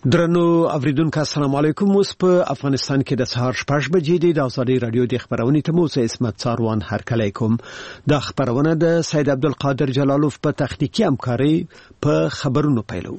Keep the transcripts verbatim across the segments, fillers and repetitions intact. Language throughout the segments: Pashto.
درنو اوریدونکو السلام علیکم. اوس په افغانستان کې د سهار شپږ بجې دي. د ازادي رادیو د خبرونې ته مو زه اسمت څاروان هرکلی کوم. د خبرونه د سید عبدالقادر جلالوف په تخنیکی همکاري په خبرونو پیلو.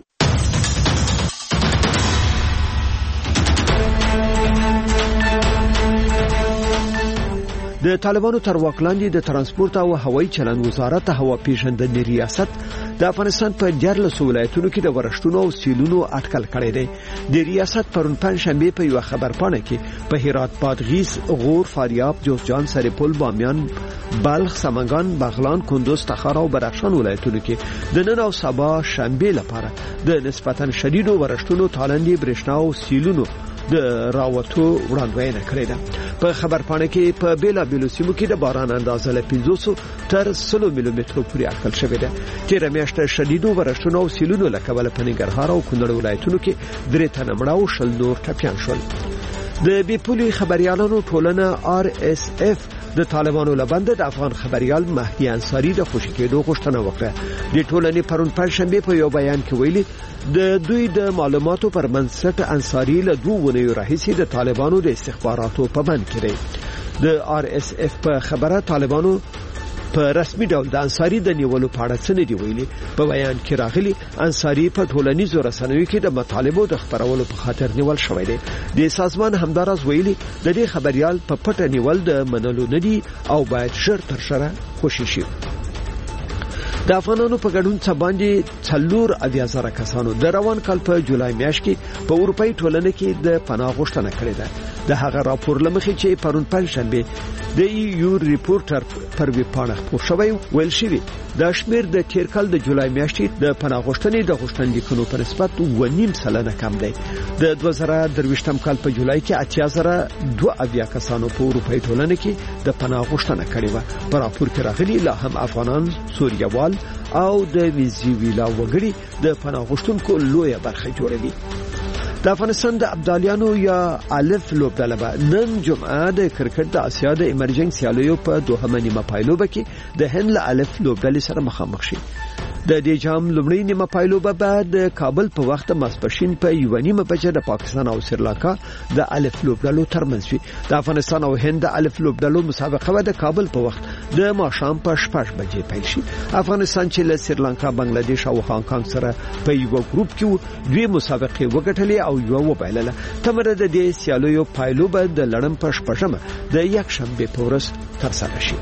د طالبانو تر واک لاندې د ترانسپورت او هوایي چلند وزارت هوا پیژندنې ریاست د افغانستان په دیارلس ولایتونو کې د ورښتونو او سیلونو اټکل کړی دی. د ریاست پرون پنځشنبه په یو خبرپاڼه کې په هرات، بادغیس، غور، فاریاب، جوزجان، سرپل، بامیان، بلخ، سمنګان، بغلان، کندوز، تخار او بدخشان ولایتونو کې د نن او سبا شنبه لپاره د نسبتا شدیدو ورښتونو، تالندې، برېښنا او سیلونو د راوتو وړاندوینه کړې ده. په خبرپاڼه کې په بیلا بیلو سیمو کې د باران اندازه له پنځوس تر سل ملي مترو پورې اټکل شوې ده. تیر میاشت شدیدو ورښتونو او سیلونو له کبله په ننګرهار او کونړ ولایتونو کې درې تنه مړه او شل نور ټپیان شول. د بیپولي خبريالانو ټولنه آر اس اف د طالبانو لبند د افغان خبريال مهدي انصاری د خوشی کېدو غوښتنه وکړه. د ټولنې پرون پنځشنبه په یو بیان کې ویلي د دوی د معلوماتو پر بنسټ انصاری له دوه ونیو راهیسې د طالبانو د استخباراتو په بند کې دی. د آر اس اف په خبره طالبانو په رسمي ډول د انصاری د نیولو په اړه څه نه دی ویلي. په بیان کې راغلي انصاری په ټولنیزو رسنیو کې د مطالبو د خبرولو په خاطر نیول شوی دی. د سازمان همدارس ویلي د دې خبريال په پټه نیول د منلو نه دی او باید ژر تر ژره خوشی شي. د افغانانو په ګډون څخه باندې څلور اویا زره کسانو د روان کال په جولای میاشت کې په اروپאי ټولنه کې د پناه غوښتنه کړې ده. د هغه راپور لمخې چې پرون پنځشنبه د یو ریپورټر پر وی پاڼه خپور شوی ویل شوی د شمیر د تیر کال د جولای میاشتې د پناه غوښتنې د غوښتنلیکونو په نسبت و نیم سلنه کم دی. د دوه زره درویشتم کال په جولای کې اتیا زره دوه اویا کسانو په اروپאי ټولنه کې د پناه غوښتنه کړې و. په راپور کې راغلي لا هم افغانان، سوریوال او د ویزیویلا وګړي د پناه غوښتونکو لویه برخه جوړوي. د افغانستان د ابدالیانو یا الف لوبډله به نن جمعه د کرکټ د اسیا د ایمرجنګ سیالیو په دوهمه نیمه پایلوبه کې د هند له الف لوبډلې سره مخامخ شي. د دې جام لومړی نیمه پایلوبه به د کابل په وخت ماسپښین په یو نیمه بجې د پاکستان او سریلانکا د الف لوبډلو ترمنځ وي. د افغانستان او هند د الف لوبډلو مسابقه به د کابل په وخت د ماښام په شپږ بجې پیل شي. افغانستان چې له سریلانکا، بنگلاديش او هانګ کانګ سره په یو ګروپ کې دوی مسابقه وګټلې او یو وبایلله. تمره د دې سیالیو پایلوبه د لړم په شپږمه د یک شنبه په ورځ ترسره شي.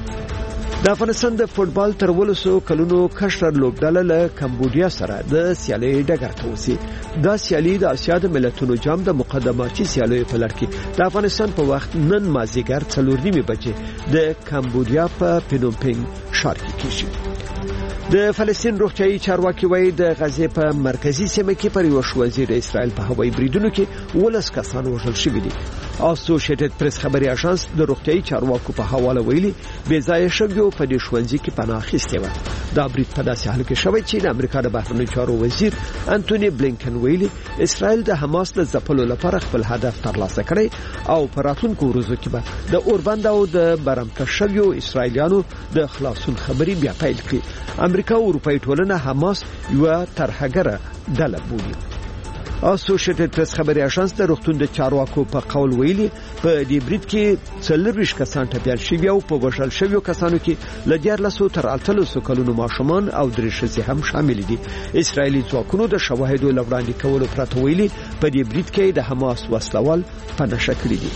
د افغانستان د فوتبال تر ولسو کلونو کشر لوبډله له کمبودیا سره د سیالۍ ډګر ته وسی. دا سیالي د اسیا د ملتونو جام د مقدماتي سیالیو په لړ کې د افغانستان په وخت نن مازیګر څلور نیمه بجې د کمبودیا په پینومپنګ ښار کې کیږي. د فلسطین روغتیايي چارواکي وایي د غزې په مرکزی سیمه کې پر یو ښوونځي د اسرائیل په هوایي بریدونو کې ولس کسان وژل شوي دي. اسوسییټډ پریس خبري اژانس د روغتیايي چارواکو په حواله ویلي بې ځایه شګو په دې ښوونځي کې پناه اخیستې و. دا برید په داسې حال کې شوی چې د امریکا د بهرنیو چارو وزیر انټونی بلینکن ویلي اسرائیل د حماس له ځپلو لپاره خپل هدف ترلاسه کړی او په راتلونکو ورځو کې به د اوربند او د برمته شویو اسرائیلیانو د خلاصون خبري بیا پیل کړي. امریکا او اروپאי ټولنه حماس یو ترهګره ډله بولي. اسوسییټډ پریس خبري اژانس د روغتون د چارواکو په قول ویلي په دې برید کې څلورویشت کسان ټپیان شوي او په وژل شویو کسانو کې له دیارلسو تر اتلسو کلونو ماشومان او درې ښځې هم شامل دي. اسرائیلي ځواکونو د شواهدو لوړاندې کولو پرته ویلي په دې برید کې د حماس وسلوال په نشه کړي دي.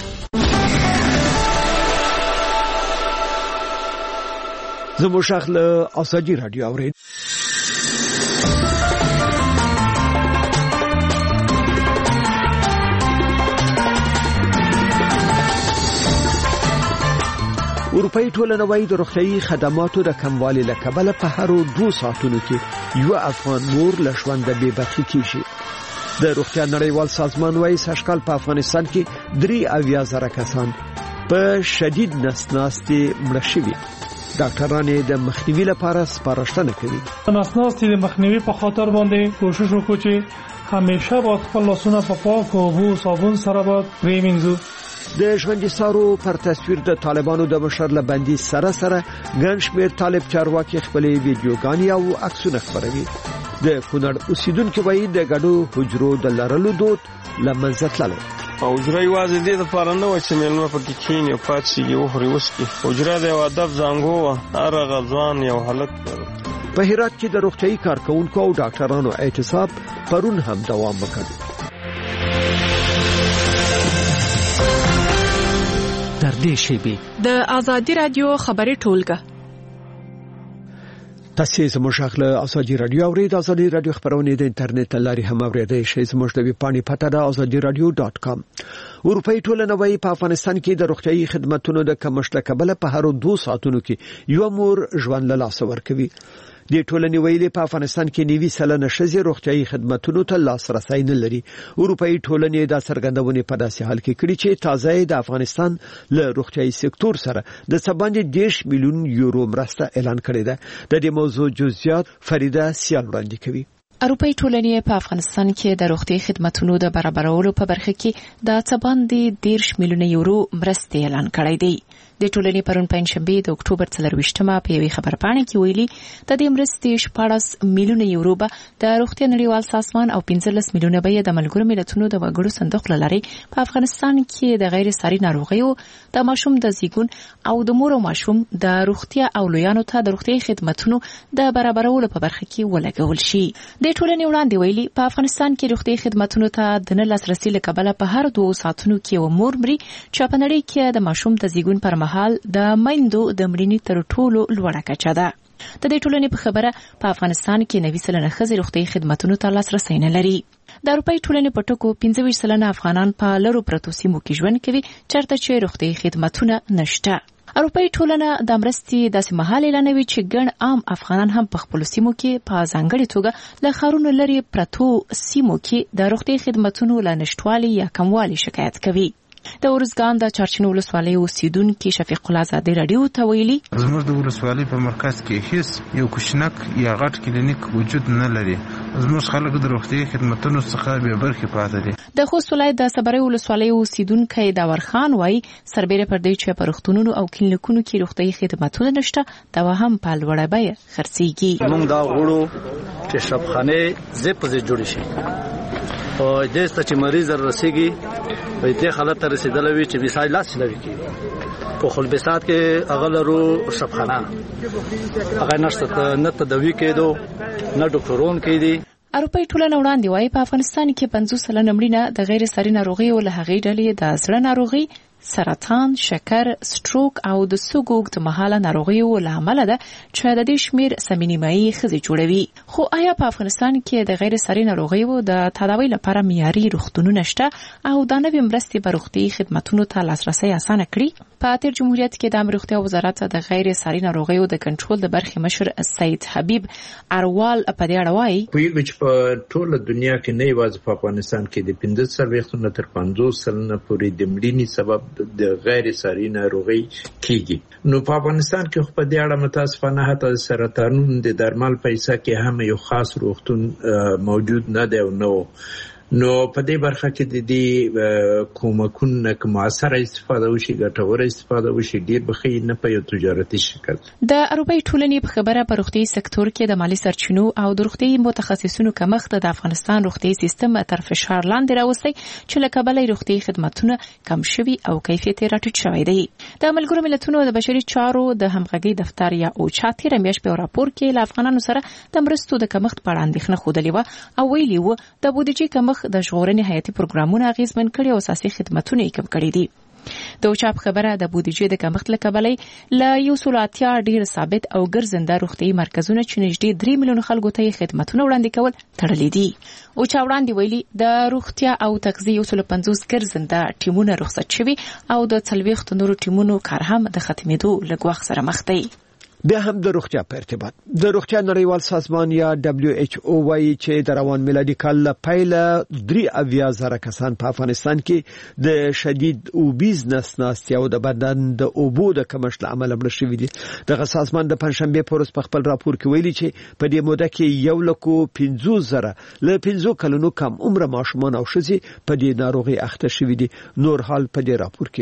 زموږ شغل ازادي رادیو اورید. اروپאי ټولنه وايي د روغتيایي خدماتو د کموالي له کبله په هر دوه ساعتونو کې یو افغان مور له ژوند بې برخې کیږي. د روغتیا نړیوال سازمان وايي سږکال په افغانستان کې درې اویا زره کسان په شدید نسناستي مړه شوي. ډاکټران د مخنیوي لپاره سپارښتنه کوي. نسناستي د مخنیوي په خاطر باندې کوشش وکړو چې همیشه با خپل لاسونه په پاک اوبو او صابون سره باید پریمنځو. د ژوندۍ سارو پر تصویر د طالبانو د بشر لبندي سره سره ګڼ شمېر طالب چارواکي خپلې ویډیوګانې او عکسونه خپروي. د کونړ اوسیدونکو وایي د ګډو حجرو د لرلو دود لمنځه تللی. حجره یوازې دې دپاره نه وه چې میلمه پکې کښېني او پاڅېږي وخوري وڅښي. حجره د یو ادب زانګو وه. هر هغه ځوان یو هلک. په هرات کې د روغتیايي کارکونکو او ډاکټرانو اعتصاب پرون هم دوام وکړ. در دې شیبې د آزادي رادیو خبري ټولګه تاسو زموږ خپل ازادي رادیو او د ازادي رادیو خبرونه د انټرنیټ لاري هم اورېدای شئ. زموږ د ویب پاڼې پته ده ازادي رادیو ډاټ کام. اروپאי ټولنه وايي په افغانستان کې د روغتيایي خدماتو د کمښت کبله په هر دوه ساعتونو کې یو مور ژوند له لاسه ورکوي. د ټولنې ویلي په افغانستان کې نیوي سلنه ښځې روغتيایي خدماتو ته لاسرسي نه لري. اروپאי ټولنې د سرګندونې په داسې حال کې کړي چې تازه د افغانستان له روغتيایي سکتور سره د سباندې دیش میلیون یورو مرسته اعلان کړې ده. د دې موضوع جزئیات فریده سیال وړاندې کوي. اروپאי ټولنې په افغانستان کې د روغتي خدماتو د برابرولو په برخه کې د سباندې دیش میلیون یورو مرسته اعلان کړې ده. د ټولنې پرون پنځشنبه د اکتوبر څلرويشتمه په یوې خبرپاڼه کې ویلي د دې مرستې شپږ میلیون یورو به د روغتي نړیوال سازمان او پنځلس میلیونه به د ملګرو ملتونو د وګړو صندوق لاري په افغانستان کې د غیر ساري ناروغیو د ماشوم د زیږون او د مور او ماشوم د روغتي او لویانو ته د روغتي خدماتو د برابرولو په برخه کې ولګول شي. د ټولنې وړاندې ویلي په افغانستان کې روغتي خدماتو ته د نه لاسرسي لکبله په هر دوه ساعتونو کې و مور مري چې په نړۍ کې د ماشوم د زیږون پر حال د مایندو د مړینې تر ټولو لوړه کچه ده. د دې ټولنې په خبره په افغانستان کې نوي سلنه ښځې روغتي خدماتو ته لاسرسي نه لري. د اروپאי ټولنې په ټکو پنځه ویشت سلنه افغانان په لرو پرتو سیمو کې ژوند کوي چېرته چې روغتي خدماتو نشته. اروپאי ټولنه د مرستې داسې مهال اعلانوي چې ګڼ عام افغانان هم په خپل سیمو کې په ځانګړي توګه له ښارونو لري پرتو سیمو کې د روغتي خدماتو له نشټوالي یا کموالي شکایت کوي. د ورزګان د چارچینو ولسوالۍ اوسیدونکو شفیق الله زاده رادیو ته ویلي زموږ د ولسوالۍ په مرکز کې هیڅ یو کوچنک یا غټ کلینیک وجود نه لري. زموږ خلک د روغتي خدماتو څخه به برخه پاتې دي. د خوست ولایت د صبري ولسوالۍ اوسیدونکو د ورخان وای سربېره پر دې چې په روغتونونو او کلینیکونو کې روغتي خدماتو نشته دا هم په لوړه بیه خرڅيږي. موږ دا غوړو چې شبخانه زپ زې جوړ شي او د ست چې مریض رسیږي په دې حالت ته رسیدلوي چې مثال لاس لوي کې په خلبسات کې اغلرو شبخانه هغه نشته نه تدوی کېدو نه ډاکټرون کې دي. اروپאי ټولنه وړاندې وايي په افغانستان کې پنځوس سلنه مړینه د غیر ساري ناروغیو له هغې ډلې د زړه ناروغي سرطان، شکر، سټروک او د سږو د مهاله ناروغیو له امله ده چې د دې شمیر سمینیمایي خزي جوړوي. خو آیا په افغانستان کې د غیر ساري ناروغیو د تداوی لپاره معیاري روغتونونه شته او د نوي مرستې په روغتي خدماتو ته لاسرسي اسانه کړي؟ په تیر جمهوریت کې د امریکا وزارت د غیر ساري ناروغیو د کنټرول د برخې مشر سید حبیب اروال په دې اړه وایي په یوه چې په ټوله دنیا کې نه یوازې په افغانستان کې د پنځه څلوېښت تر پنځوس سلنه پورې د مړینې سبب د غیر ساري ناروغي کیږي. نو په افغانستان کې خو په دې اړه متاسفانه حتی سرطانونو د درمل پیسې کې هم یو خاص روغتون موجود نه دی او نو نو په دې برخه کې د دې کومکونو کوم اثر استفاده وشي ګټوره استفاده وشي ډیر بخي نه په یو تجارتي شکل. د اروپאי ټولنې په خبره په روغتي سکتور کې د مالی سرچینو او د روغتي متخصصینو کمښت د افغانستان روغتي سیستم تر فشار لاندې راوستي چې له کبله روغتي خدماتونه کم شوي او کیفیت راټیټ شوی دی. د ملګرو ملتونو د بشري چارو د همغږي دفتر یا اوچا تیر میاشت په راپور کې له افغانانو سره د مرستو د کمښت په اړه اندېښنه خوده لیوه او ویلي و د بودیجې کمښت د ژغورنې حیاتي پروګرامونه اغیزمن کړي او اساسي خدماتونه یې کم کړي دي. د اوچا خبره د بودیجې د کمښت له کبله له یو سل اتیا ډیر ثابت او ګرځنده روغتي مرکزونه چې نږدې درې میلیون خلکو ته خدماتونه وړاندې کول تړلي دي. اوچا وړاندې ویلي د روغتیا او تغذیه یو سل پنځوس ګرځنده ټیمونه رخصت شوي او د څلوېښت نورو ټیمونو کار هم د ختمېدو لږ وخت سره مخ دی. بیا هم د روغتیا په ارتباط د روغتیا نړیوال سازمان یا دبليو ایچ او وايي چې د روان میلادي کال له پیله درې اویا زره کسان په افغانستان کې د شدید اوبیز نسناستیا او د بدن د اوبو د کمښت له امله مړه شوي دي. دغه سازمان د پنځشنبه په ورځ په خپل راپور کې ویلي چې په دې موده کې یو لکو پنځوس زره له پنځو کلونو کم عمر ماشومان او ښځې په دې ناروغي اخته شوي دي. نور حال په دې راپور کې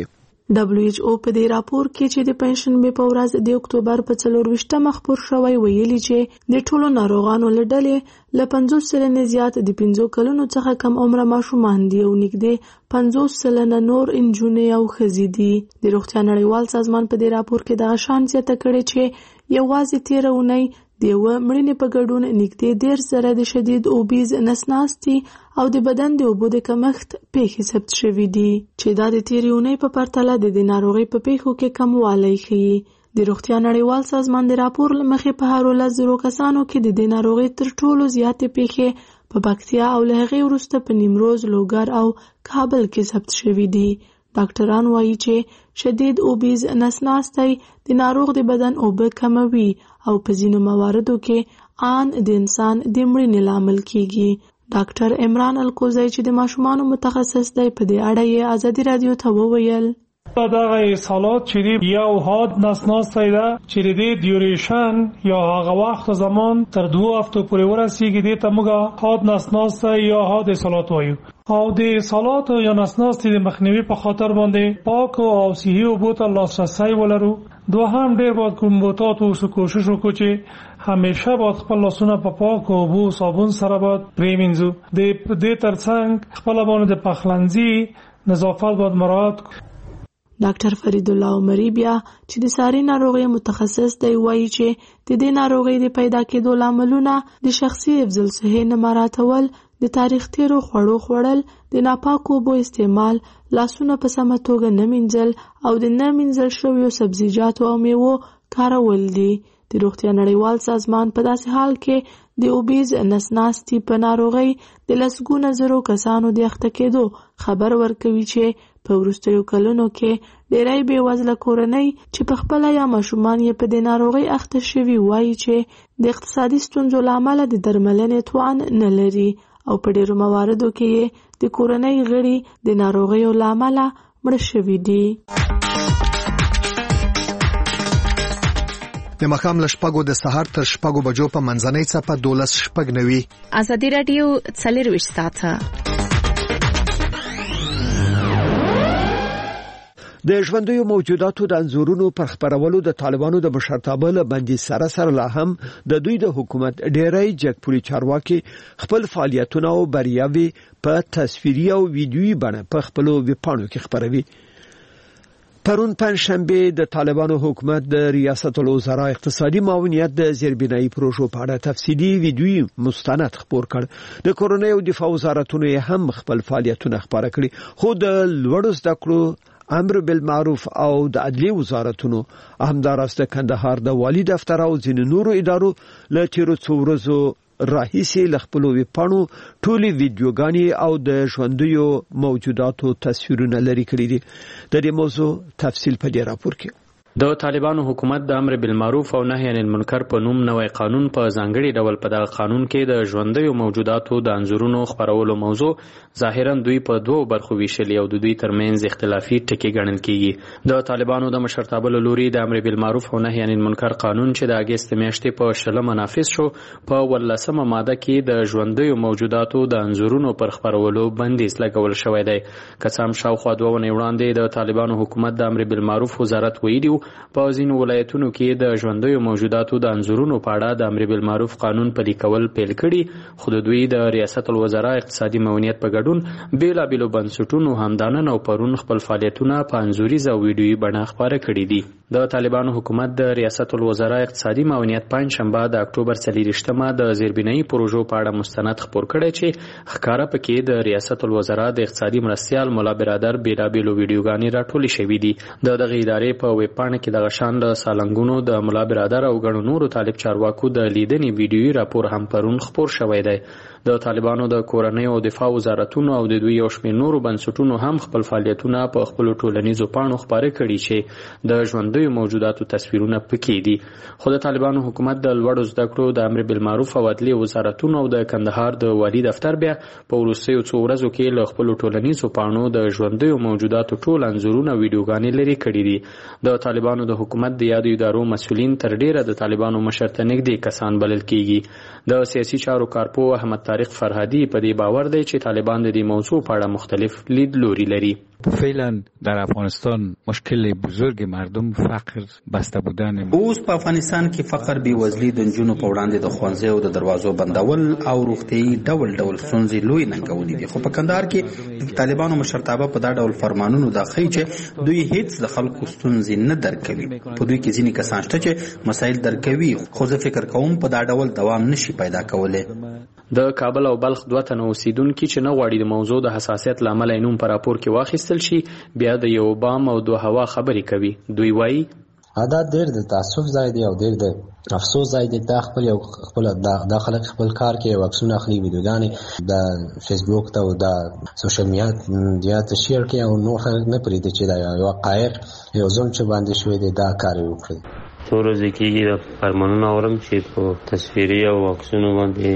دبليو ایچ او په دې راپور کې چې د پنځشنبه په ورځ د اکتوبر په څلور ویشتمه خپور شوی ویلي چې د ټولو ناروغانو له ډلې له پنځوس سلنې زیات د پنځو کلونو څخه کم عمره ماشومان دي او نږدې پنځوس سلنه نور نجونې او ښځې دي. د روغتیا نړیوال سازمان په دې راپور کې دغه شان زیاته کړې چې یوازې تېره اونۍ د یوه مړینې په ګډون نږدې دېرش زره د شدید اوبیز نسناستي او د بدن د اوبو د کمښت پیښې ثبت شوي دي چې دا د تېرې اونۍ په پرتله د دې ناروغۍ په پیښو کې کموالی ښیي. د روغتیا نړیوال سازمان د راپور له مخې په هر لس زرو کسانو کې د دې ناروغۍ تر ټولو زیاتې پیښې په پکتیا او له هغې وروسته په نیمروز، لوګر او کابل کې ثبت شوي دي. ډاکټران وایي چې شدید اوبیز نسناستی د ناروغ د بدن اوبه کموي او په ځینو مواردو کې آن د انسان د مړینې لامل کیږي. ډاکټر عمران الکوزی چې د ماشومانو متخصص دی په دې اړه یې ازادي رادیو ته وویل دغه اصالات چې یو حاد نسناستی ده چې د ډیوریشن یا هغه وخت زمان تر دوه هفتو پورې ورسیږي دې ته موږ حاد نسناستی یا حاد اصالات وایو. او د اصالات یا نسناستي د مخنیوي په خاطر باندې پاک او صحي اوبو ته لاسرسی ولرو. دوهم ډېر باید کوم بوتات اوسو کوشش وکړو چې همیشه باید خپل لاسونه په پاک اوبو او صابون سره باید پرېمینځو. د دې ترڅنګ خپل باندې د پخلنځي نظافت باید مراعات کړو. ډاکټر فرید الله عمری بیا چې د ساري ناروغي متخصص دی وایي چې د دې ناروغي د پیدا کېدو لاملونه د شخصي حفظ الصحې نه مراعاتول، د تاریخ تیرو خوړو خوړل، د ناپاکو اوبو استعمال، لاسونه په سمه توګه نه مینځل او د نه مینځل شویو سبزیجاتو او میوو کارول دي. د روغتیا نړیوال سازمان په داسې حال کې د اوبیز نسناستي په ناروغۍ د لسګونه زرو کسانو د اخته کېدو خبر ورکوي چې په وروستیو کلونو کې ډېری بېوزله کورنۍ چې په خپله یا ماشومان یې په دې ناروغۍ اخته شوي وایي چې د اقتصادي ستونزو له امله د درملنې توان نه لري او په ډېرو مواردو کې یې د کورنۍ غړي د ناروغیو له امله مړه شوي دي. د ماښام له شپږو د سهار تر شپږو بجو په منځنۍ څپه دولس شپږ نوي. ازادي راډیو څلرویشت ساعته د ژوندیو موجوداتو د انځورونو پر خبرولو د طالبانو د مشرتابه له بندي سره سره لا هم د دوی د حکومت ډیری جګپوري چارواکي خپل فعالیتونه او بریاوي په تصویري او ویډیويي بڼه په خپل ویبپاڼو کې خبروي. پرون پنځشنبه د طالبانو حکومت د ریاست الوزرا اقتصادي معاونیت د زیربنایي پروژو په اړه تفصیلي ویډیويي مستند خپور کړ. د کورونی او دفاع وزارتونو هم خپل فعالیتونه خبره کړي، خو د لوړو زده کړو امر بالمعروف او د عدلي وزارتونو همدارسته کندهار د والی دفتر او ځینو نورو ادارو له تیرو څو ورځو راهیسې له خپلو ویبپاڼو ټولې ویډیوګانې او د ژوندیو موجوداتو تصویرونه لرې کړي دي. د دې موضوع تفصیل په دې راپور کې. د طالبانو حکومت د امر بالمعروف او نهي عن المنکر په نوم نوی قانون په ځانګړي ډول په دغه قانون کې د ژوندیو موجوداتو د انځورونو خپرولو موضوع ظاهرا دوی په دوو برخو ویشلي او د دوی ترمنځ اختلافي ټکي ګڼل کیږي. د طالبانو د مشرتابه له لوري د امر بالمعروف او نهي عن المنکر قانون چې د اګست میاشتې په شلمه نافذ شو په ولسمه ماده کې د ژوندیو موجوداتو د انځورونو پر خپرولو بندیز لګول شوی دی. که څه هم شاوخوا دوه ونې وړاندې د طالبانو حکومت د امر بالمعروف وزارت ویلي په ځینو ولایتونو کې د ژوندیو موجوداتو د انځورونو په اړه د امر بالمعروف قانون پلي کول پیل کړي، خو د دوی د ریاست الوزرا اقتصادي معاونیت په ګډون بیلابیلو بنسټونو همدا نن او پرون خپل فعالیتونه په انځوریزه او ویډیويي بڼه خپاره کړي دي. د طالبانو حکومت د ریاست الوزرا اقتصادي معاونیت پنځشنبه د اکتوبر څلورویشتمه د زیربنایي پروژو په اړه مستند خپور کړی چې ښکاره پکې د ریاست الوزرا د اقتصادي مرستیال مولا برادر بیلابیلو ویډیوګانې راټولې شوې دي. د دغه ادارې په ویبپاڼه کې دغه شان د سالنګونو د مولا برادر او ګڼو نورو طالب چارواکو د لیدنې ویډیويي راپور هم پرون خپور شوی دی. د طالبانو د کورنۍ او دفاع وزارتونو او د دوی یو شمېر نورو بنسټونو هم خپل فعالیتونه په خپلو ټولنیزو پاڼو خپاره کړي چې د ژوندیو موجوداتو تصویرونه پکې دي. خو د طالبانو حکومت د لوړو زده کړو د امر بالمعروف او عدلي وزارتونو او د کندهار د والی دفتر بیا په وروستیو څو ورځو کې له خپلو ټولنیزو پاڼو د ژوندیو موجوداتو ټول انځورونه ویډیوګانې لرې کړي دي. د طالبانو د حکومت د یادو ادارو مسؤلین تر ډیره د طالبانو مشر ته نږدې کسان بلل کیږي. د سیاسي چارو کارپو احمد طارق فرهادي په دې باور دی چې طالبان د دې موضوع په اړه مختلف لیدلوري لري. فعلا در افغانستان مشکل بزرگ مردم فقر بسته بودن. اوس په افغانستان کې فقر، بیوزلي، د نجونو په وړاندې د ښوونځیو د دروازو بندول او روغتیايي ډول ډول ستونزې لوی ننګونې دي. خو په کندهار کې د طالبانو مشرتابه په دا ډول فرمانونو دا ښیي چې دوی هیڅ د خلکو ستونزې نه درک کوي. په دوی کې ځینې کسان شته چې مسایل درک کوي، خو زه فکر کوم په دا ډول دوام نشي پیدا کولی. د کابل او بلخ دوه تنه اوسیدونکي چې نه غواړي د موضوع د حساسیت له امله نوم په راپور کې واخیستل شي، بیا د یو بام او دوه هوا خبرې کوي. دوی وایي دا ډېر د تاسف ځای دی او ډېر د افسوس ځای دی. دا خپل یو خپل دا خلک خپل کار کې یو عکسونه اخلي، ویډیوګانې د فیسبوک ته او د سوشل میډیا ته شیر کوي او نور خلک نه پرېږدي چې دا یو حقایق یو ظلم چې باندې شوی دی دا کار یې وکړي. څو ورځې کېږي د فرمانونه اورم چې په تصویري او عکسونو باندې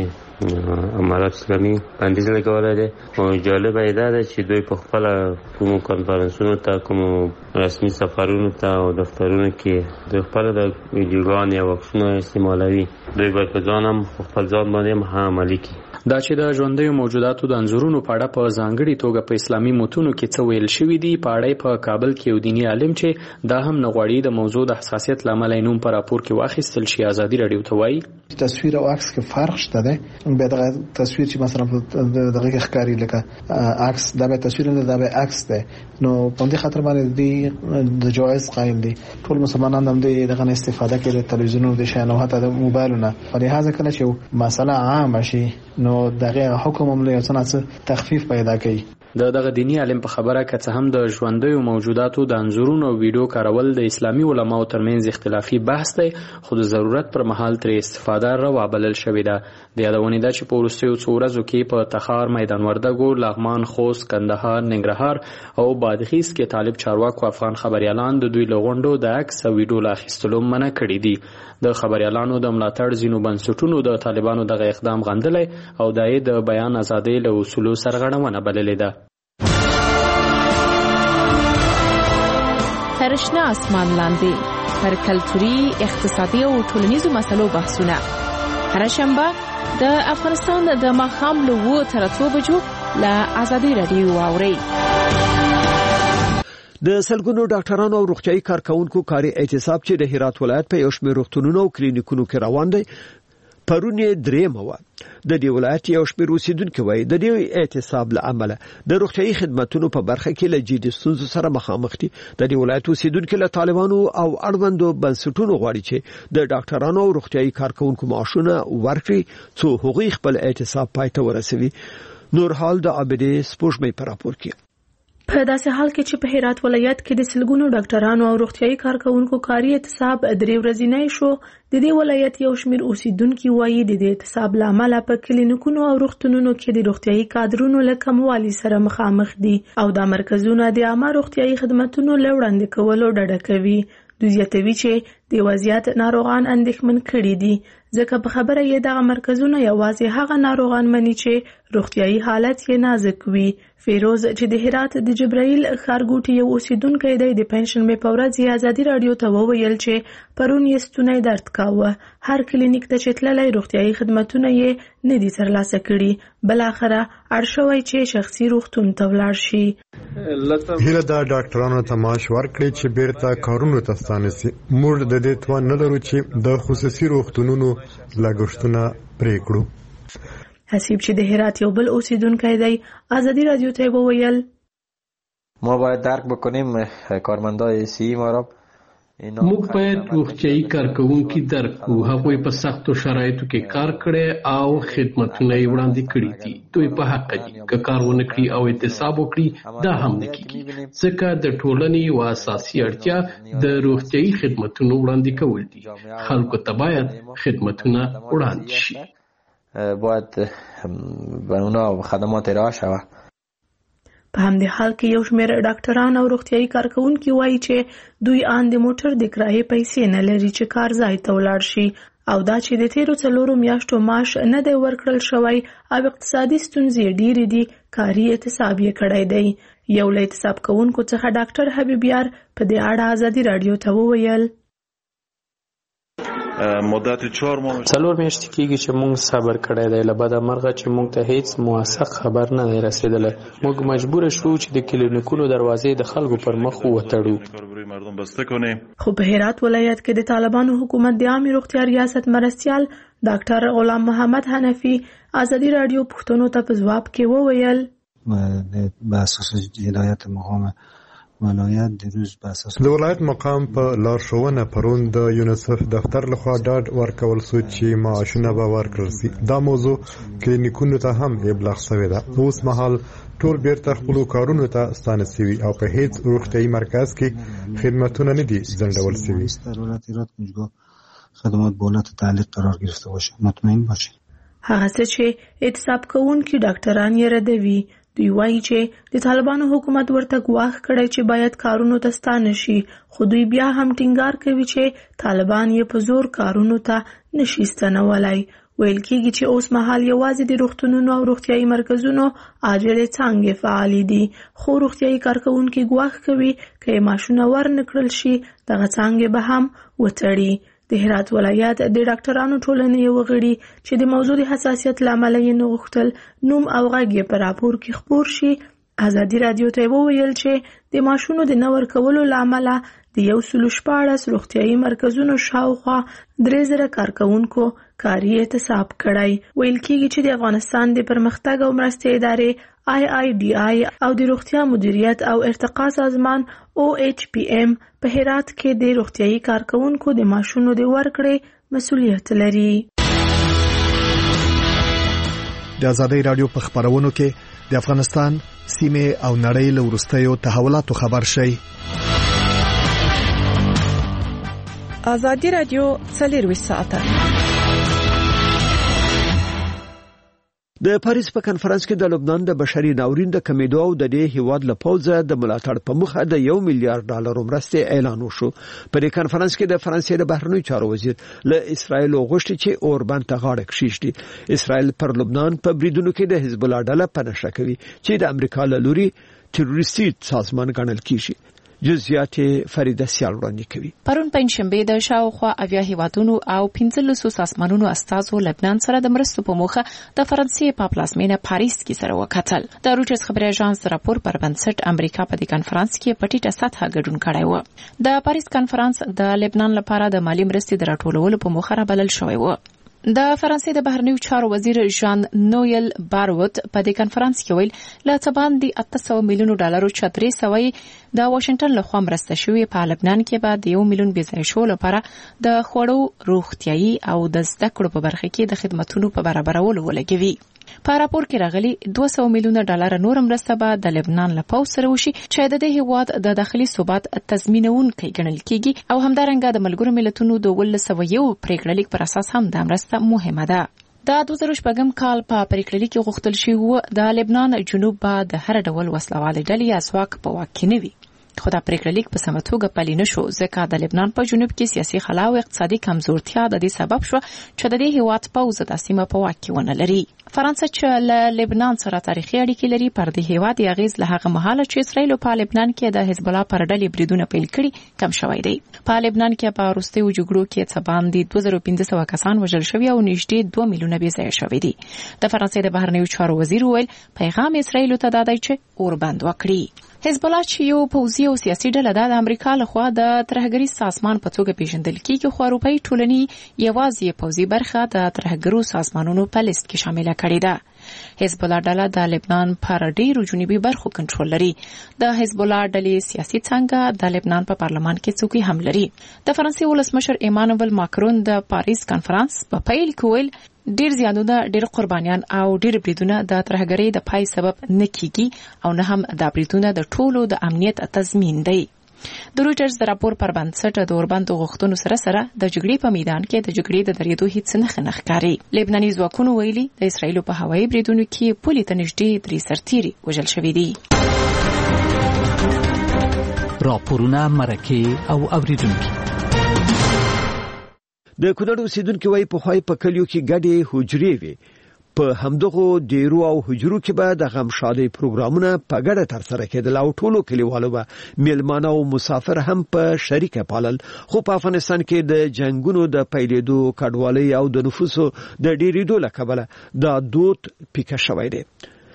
امارات اسلامي بندیز لګولی دی. او جالبه یې دا ده چې دوی په خپله کومو کنفرانسونو ته، کومو رسمي سفرونو ته او دفترونو کې دوی خپله د ویډیوګانې او عکسونه استعمالوي. دوی باید په ځان هم خپل ځان باندې هم ښه عملي کړي. دا چې د ژوندیو موجوداتو د انځورونو په اړه په ځانګړې توګه په اسلامي متونو کې څه ویل شوي دي، په اړه په کابل کې یو دیني عالم چې دا هم نه غواړي د موضوع د حساسیت له امله نوم په راپور کې واخیستل شي، ازادي راډیو ته وایي تصویر او عکس کې فرق شته دی. به دغه تصویر چې مثلا دغه کې ښکاری لکه عکس، دا به تصویر نه، دا به عکس دی. نو په دې خاطر باندې دی د جواز قائل دي. ټول مسلمانان هم دغه استفاده کوي د تلویزیونونو د شیانو، حتی د موبایلونو. په لحاظ کله چې مسله عام شي نو دغه حکم هم له څه تخفیف پیدا کوي. د دغه دینی عالم په خبره که څه هم د ژوندیو موجوداتو د انځورونو او ویډیو کارول د اسلامي علماو ترمنځ اختلافي بحث دی، خو د ضرورت پر مهال ترې استفاده روا بلل شوې ده. د یادونې ده چې په وروستیو څو ورځو کې په تخار، میدان وردګو، لغمان، خوست، کندهار، ننګرهار او بادغیس کې طالب چارواکو افغان خبريالان د دوی له غونډو د عکس او ویډیو له اخیستلو منع کړي دي. د خبريالانو د ملاتړ ځینو بنسټونو د طالبانو دغه اقدام غندلی او دا یې د بیان ازادۍ له اصولو سرغړونه بللې ده. تر شنه اسمان لاندې پر کلتوري، اقتصادي او ټولنیزو مسلو بحثونه هر شنبه د افغانستان د ماښام له اوو تر اتو بجو له ازادي راډیو واورئ. د سلګونو ډاکټرانو او روغتيایي کارکونکو کاري اعتصاب چې د هرات ولایت په یو شمېر روغتونونو او کلینیکونو کې روان دی پرون یې درېمه وه. د دې ولایت یو شمېر اوسیدونکي وایي د دې اعتصاب له امله د روغتیايي خدماتو په برخه کې له جدي ستونزو سره مخامخ دي. د دې ولایت اوسیدونکي له طالبانو او اړوندو بنسټونو غواړي چې د ډاکټرانو او روغتیايي کارکونکو معاشونه ورکړي څو هغوی خپل اعتصاب پای ته ورسوي. نورحال د عابدې سپوږمۍ په راپور کې. په داسې حال کې چې په هرات ولایت کې د سلګونو ډاکټرانو او روغتیايي کارکونکو کاري اعتصاب درې ورځې شو، د دې ولایت یو شمېر اوسیدونکي وایي د دې اعتصاب له امله په کلینیکونو او روغتونونو کې د روغتیايي کادرونو له کموالي سره مخامخ دي او دا مرکزونه د عامه روغتیايي خدماتو له وړاندې کولو ډډه کوي. دوی زیاتوي چې د وضعیت ناروغان اندېښمن کړي دي، ځکه په خبره یې دغه مرکزونه یوازې هغه ناروغان مني چې روغتیايي حالت یې نازک وي. فیروز چې د هرات د جبرائیل ښارګوټي یو اوسیدونکی دی، د پنجشنبې په ورځ یې ازادي راډیو ته وویل چې پرون یې ستونی درد کاوه. هر کلینیک ته چې تللی روغتیايي خدمتونه یې نه دي ترلاسه کړي. بلاخره اړ شوی چې شخصي روغتون ته ولاړ شي. هیله دا ډاکټرانو ته معاش ورکړي چې بیرته کارونو ته ستانسي. موږ د دې توان نه لرو چې د خصوصي روغتونونو لګښتونه پرې کړو. حسیب چې د هرات یو بل اوسیدونکی دی، ازادي راډیو ته وویل ما باید درک بکنیم کارمندای سی ما را موږ باید روغتیايي کارکونکي درک کړو. هغوی په سختو شرایطو کې کار کړی او خدمتونه یې وړاندې کړي دي. دوی په حق دي که کار ونه کړي او اعتصاب وکړي، دا هم نه کیږي، ځکه د ټولنې یوه اساسي اړتیا د روغتیايي خدمتونو وړاندې کول دي. خلکو ته باید خدمتونه وړاندې شي. باید به اونا خدمات ارائه شوه. په همدې حال کې یو شمېر ډاکټران او روغتیايي کارکونکي وایي چې دوی آن د موټر د کرایې پیسې نه لري چې کار ځای ته ولاړ شي، او دا چې د تیرو څلورو میاشتو معاش نه دی ورکړل شوی او اقتصادي ستونزې ډېرې دي، کاري اعتصاب یې کړی دی. یو له اعتصاب کوونکو څخه ډاکټر حبیب یار په دې اړه ازادي راډیو ته وویل مدت چهار ماه څلور میاشتې کېږي چې موږ صبر کړی دی، له بده مرغه چې موږ ته هیڅ موثق خبر نه دی رسېدلی. موږ مجبور شو چې د کلینیکونو دروازې د خلکو پر مخ وتړو. خو په هرات ولایت کې د طالبانو حکومت د عامه روغتیا ریاست مرستیال ډاکټر غلام محمد حنفي ازادي رادیو پښتنو ته په ځواب کې وویل به اساس هدایت مقام ولایت د روز په اساس د ولایت مقام په لارښوونه پرون د یونیسف دفتر لخوا ډاډ ورکول شو چې معاشونه به ورکړل شي. دا موضوع کلینیکونو ته هم ابلاغ شوې ده. اوس مهال ټول بیرته خپلو کارونو ته ستانه شوي او په هیڅ روغتیايي مرکز کې خدمتونه نه دي ځنډول شوي. در ولایت هرات کنجگاه خدمات به حالت تعلیق قرار گرفته باشه. مطمئن باشید. هغه څه چې اعتصاب کوونکي ډاکټران یې ردوي. دوی وایي چې د طالبانو حکومت ورته ګواښ کړی چې باید کارونو ته ستانه شي، خو دوی بیا هم ټینګار کوي چې طالبان یې په زور کارونو ته نشي ستنولی. ویل کېږي چې اوس مهال یوازې د روغتونونو او روغتیايي مرکزونو عاجلې څانګې فعالې دي، خو روغتیايي کارکوونکي ګواښ کوي که یې معاشونه ورنکړل شي دغه څانګې به هم وتړي. د هرات ولایت د ډاکټرانو ټولنې یو غړي چې د موضوع د حساسیت له امله یې نه غوښتل نوم او غږ یې په راپور کې خپور شي، ازادي رادیو ته وویل چې د معاشونو د نه ورکولو له امله د یو سلو شپاړس روغتیايي مرکزونو شاوخوا درې زره کارکوونکو کاري اعتصاب کړی. ویل کېږي چې د افغانستان د پرمختګ او مرستې ادارې آی آی ډي آی او د روغتیا مدیریت او ارتقا سازمان او ایچ پی ایم په هرات کې د روغتیايي کارکوونکو د معاشونو د ورکړې مسؤلیت لري. د ازادي رادیو په خبرونو کې د افغانستان سیمه او نړۍ له وروستیو تحولاتو خبر شي. ازادي رادیو څلور ساعته د پاریس په کنفرانس کې د لبنان د بشري ناورین د کمیدو او د دې هیواد له پوځه د ملاتړ په مخه د یو میلیارډ ډالر مرستې اعلان وشو. په دې کنفرانس کې د فرانسې د بهرنیو چارو وزیر له اسرایل غوښتي چې اوربان ته غاړه کښیږدي. اسرایل پر لبنان په بریدونو کې د حزب الله ډله په نشه کوي چې د امریکا له لوري تروریستي سازمان ګڼل کیږي. جزئیات فریده سیال وړاندې کوي. پرون پنځشنبه د شاوخوا اویا هیوادونو او پنځلسو سازمانونو استازو لبنان سره د مرستو په موخه د فرانسې په پلازمینه پاریس کې سره وکتل. د رویټرز خبري اژانس راپور پر بنسټ امریکا په دې کنفرانس کې په ټیټه سطحه ګډون کړی و. د پاریس کنفرانس د لبنان لپاره د مالی مرستې د راټولولو په موخه را بلل شوی و. د فرانسې د بهرنیو چارو وزیر ژان نویل باروت په دې کنفرانس کې ویل لا تباندي اته سوه میلیون ډالر چې درې سوه د واشنگټن لخوا مرسته شوې په لبنان کې به د یو میلیون بيځای شو لپاره د خوړو روغتيایي او د زده کړو په برخه کې د خدماتو په برابرولو ولګوي. په راپور کې راغلي دوه سوه میلیون ډالر نور مرسته به د لبنان لپاره سره وشي چې د دې هیواد د داخلي ثبات تضمینونکي ګڼل کیږي او همدارنګه د ملګرو ملتونو د ولس سوه یو پریکړه لیک پر اساس هم د مرسته مهمه ده. د دوه زره شپږم کال په پریکړه لیک کې غوښتل شوی و د لبنان جنوب به د هر ډول وسلوال ډلې اسواق په واک کې نه وي. خو دا پریکړه لیک په سمه توګه پلي نه شو ځکه د لبنان په جنوب کې سیاسي خلا او اقتصادي کمزورتیا د دې سبب شو چې د دې هیواد پوځ د سیمه په واک کې ونه لري. فرانسه چې له لبنان سره تاریخي اړیکې لري پر دې هیواد یې اغیز له هغه مهاله چې اسرائیل په لبنان کې د حزب الله پر ډلې بریدونه پیل کړي کم شوی دی. په لبنان کې په وروستیو جګړو کې څه باندې دوه زره پنځه سوه کسان وژل شوي او نږدې دوه میلیونه بېځایه شوي دي. د فرانسې د بهرنیو چارو وزیر ویل پیغام اسرائیل ته دا دی چې اوربند وکړي. حزب الله چې یو پوځي او سیاسي ډله ده د امریکا لخوا د ترهګري سازمان په توګه پیژندل کیږي خو اروپایي ټولنې یوازې پوځي برخه د ترهګرو سازمانونو په لیست کې شامل کړي ده. حزب الله ډله د لبنان پر ډیرو جنوبي برخو کنټرول لري. د حزب الله ډلې سیاسي څنګه د لبنان په پارلمان کې څوکۍ هم لري. د فرانسې ولسمشر ایمانوئل ماکرون د پاریس کنفرانس په پیل کې ویل ډیر زیانونه ډیر قربانیان او ډیر بریدونه د ترهګرۍ د پای سبب نه کیږي او نه هم د بریدونه د ټولو د امنیت تضمین دی. د رویټرز د راپور پر بنسټ د اوربند غوښتنو سره سره د جګړې په میدان کې د جګړې د درېدو هیڅ نه ښکاري. لبناني ځواکونو ویلي د اسرایل په هوایي بریدونو کې پولې ته نږدې درې سرتیري وژل شوي دي. راپورونه مرکه او اوریدونکو د کونړ اوسیدونکو وايي په خوای په کلیو کې ګډې حجرې وي په همدغه ډیرو او حجرو کې به د غم شادي پروګرامونه په ګډه تر سره کېدل او ټولو کلیوالو به میلمانه او مسافر هم په شریکه پالل. خو په افغانستان کې د جنگونو د پیلېدو کډوالۍ او د نفوسو د ډیریدو له کبله دا دود پیکه شوی دی.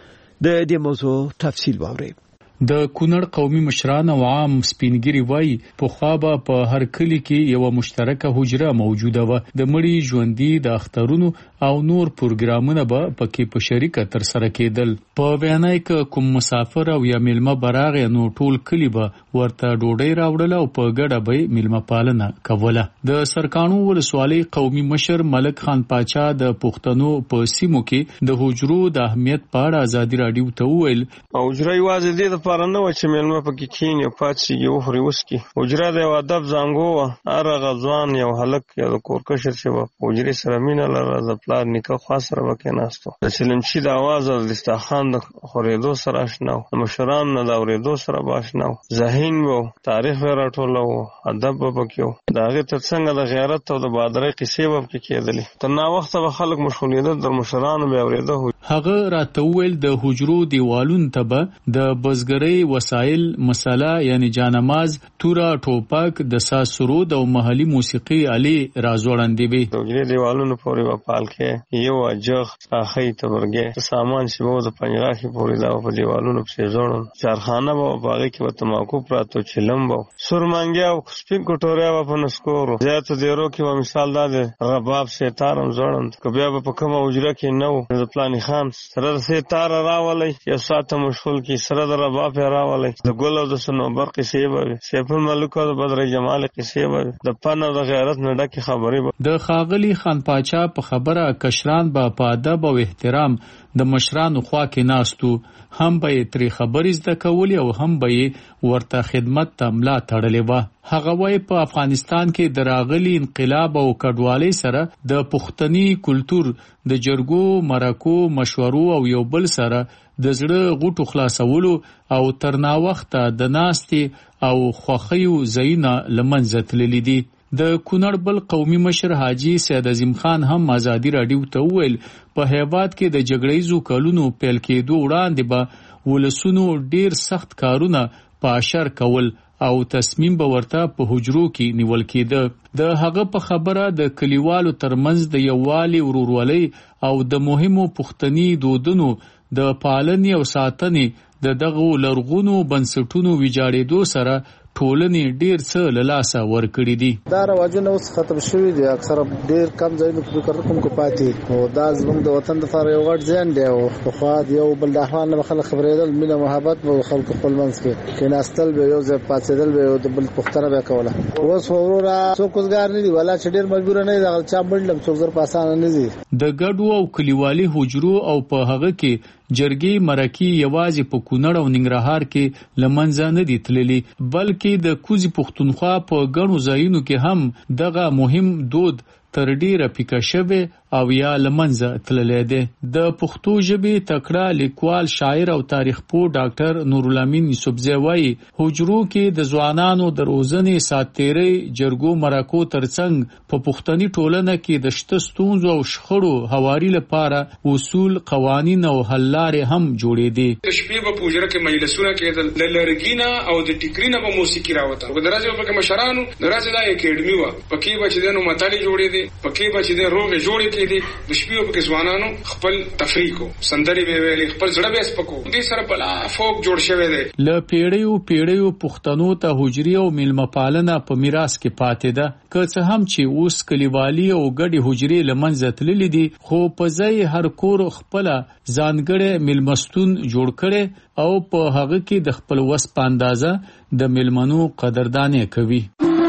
د دې موضوع تفصیل واورئ. د کونړ قومي مشران او عام سپینګری وای په خوابه په هر کلی کې یو مشترکه حجره موجوده و. د مړي ژوندۍ د اخترونو او نور پروګرامونه به پکې په شریکه تر سره کېدل. په وینای کې کوم مسافر او یا میلمه براغ نو ټول کلی به ورته ډوډۍ راوړل او په ګډه به میلمه پالنه کوله. د سرکانو ولسوالۍ قومي مشر ملک خان پاچا د پښتنو په سیمو کې د حجرو د اهمیت په اړه ازادي رادیو ته وویل. حجره یوازې د پرنه و چې میلمه پکې کینی او پاتې یو خوري وسکي. حجره د ادب زنګو و هر غزوان یو هلک یا د کورکشر چې و حجره سره مینه لره د پلار نیکه خوا سره وکیناستو. د سلمچی د आवाज او د دسترخوان د خورېدو سره آشنا و. مشران نه د اورېدو سره باشنا و. ذهین و تاریخ ورټولو و ادب وبکیو. داغه ترڅنګ د غیرت او د بادرۍ قصې وب کې کېدلې. تر نا وخت به خلک مشغولیدل د مشرانو به اورېدو. هغه راته ویل د حجرو دیوالون ته به د بزګرۍ وسایل مساله یعنی جانماز تورا ټوپک د ساسرود او محلي موسیقي علي رازوړندې وي. د دیوالونو پورې په پال کې یو اجغ اخی تبرګه سامان چې وو د پنځراخي پورې دا په دیوالونو په ځوړن چارخانه وو باغې کې وته ماکو پراتو چلم وو سرمنګیا او سپین کوټوریا په نسکورو زیات دیرو کې و مثال دا د رباب ستارم ځوړن کبیا په کومه حجره کې نو د پلان خان سره ستار راولې یا ساته مشغول کې سره د رباب راولې د ګل او د سنوبر قصې به سیف الملک او د بدر جمال قصې به د پن او د غیرت نه ډکه خبرې به. د خاغلی خان پاچا په خبره کشران به په ادب او احترام د مشرانو خوا کې ناستو. هم به تری خبرې زده کولې او هم به ورته خدمت ته ملا تړلې و. هغه وای په افغانستان کې د راغلي انقلاب او کډوالۍ سره د پښتني کلچر د جرګو مرکو مشورو او یو بل سره د زړه غوټو خلاصولو او ترنا وخت د ناستي او خوخیو زینا لمنځه تللی دي. د کونړ بل قومي مشر حاجی سید عظیم خان هم ازادي رادیو ته ویل په هیواد کې د جګړې زو کلونو پیل کېدو وړاندې به ولسونو ډیر سخت کارونه په اشر کول او تصمیم به ورته په حجرو کې نیول کېده. د هغه په خبره د کلیوالو ترمنځ د یووالي ورورولۍ او د مهمو پښتني دودونو د پالنې او ساتنې د دغه لرغونو بنسټونو ویجاړېدو سره ټولنې ډیر څه له لاسه ورکړي دي. دا رواجونه اوس ختم شوي دي. اکثره ډیر کم ځایونو کې فکر کوم کو پاتې او دا زموږ د وطن لپاره یو غټ زیان دی. او خو یو بل د احوال نه خلک خبرېدل مینه محبت او خلکو خپل منځ کې کیناستل به یو ځای پاتېدل به د بل پښتنه به کوله. اوس ورورا څوک کوزګار نه دي ولا چې ډیر مجبور نه دي چا بلډم څوک زر پاسانه نه دي. د ګډو او کلیوالي حجرو او په هغه کې جرګي مرکی یوازې په کونړ او ننګرهار کې لمنځه نه دي تللي بلکې د کوزي پښتونخوا په ګڼو ځایونو کې هم دغه مهم دود تر ډیره پیکه شوی او یا لمنځه تللی دی. د پښتو ژبې تکړه لیکوال شاعر او تاریخ پوه ډاکټر نورالامین یوسفزی وایي حجرو کې د ځوانانو د روزنې ساتیرۍ جرګو مرکو ترڅنګ په پښتني ټولنه کې د شته ستونزو او شخړو هواري لپاره اصول قوانین او حل لارې هم جوړې دي. د شپې په حجره کې مجلسونه کېدل د لرګینا او د ټیکرینا په موسیقي راوته او درځي په مشرانو درځي د اکیډمي و پکې بچ دنو متالي جوړې دي پکې بچ دې روغ جوړې کې دي د شپې په ځوانانو خپل تفریح کو سندري به ویلي خپل زړه به سپکو دې سره بلا فوق جوړ شوی دی. ل پیړیو پیړیو پښتنو ته حجري او میلمه پالنه په میراث کې پاتې ده. که څه هم چې اوس کلیوالي او ګډي حجري لمنځه تللي دي خو په ځای هر کور خپل ځانګړی میلمستون جوړ کړي او په هغه کې د خپل وس په اندازه د میلمنو قدرداني کوي.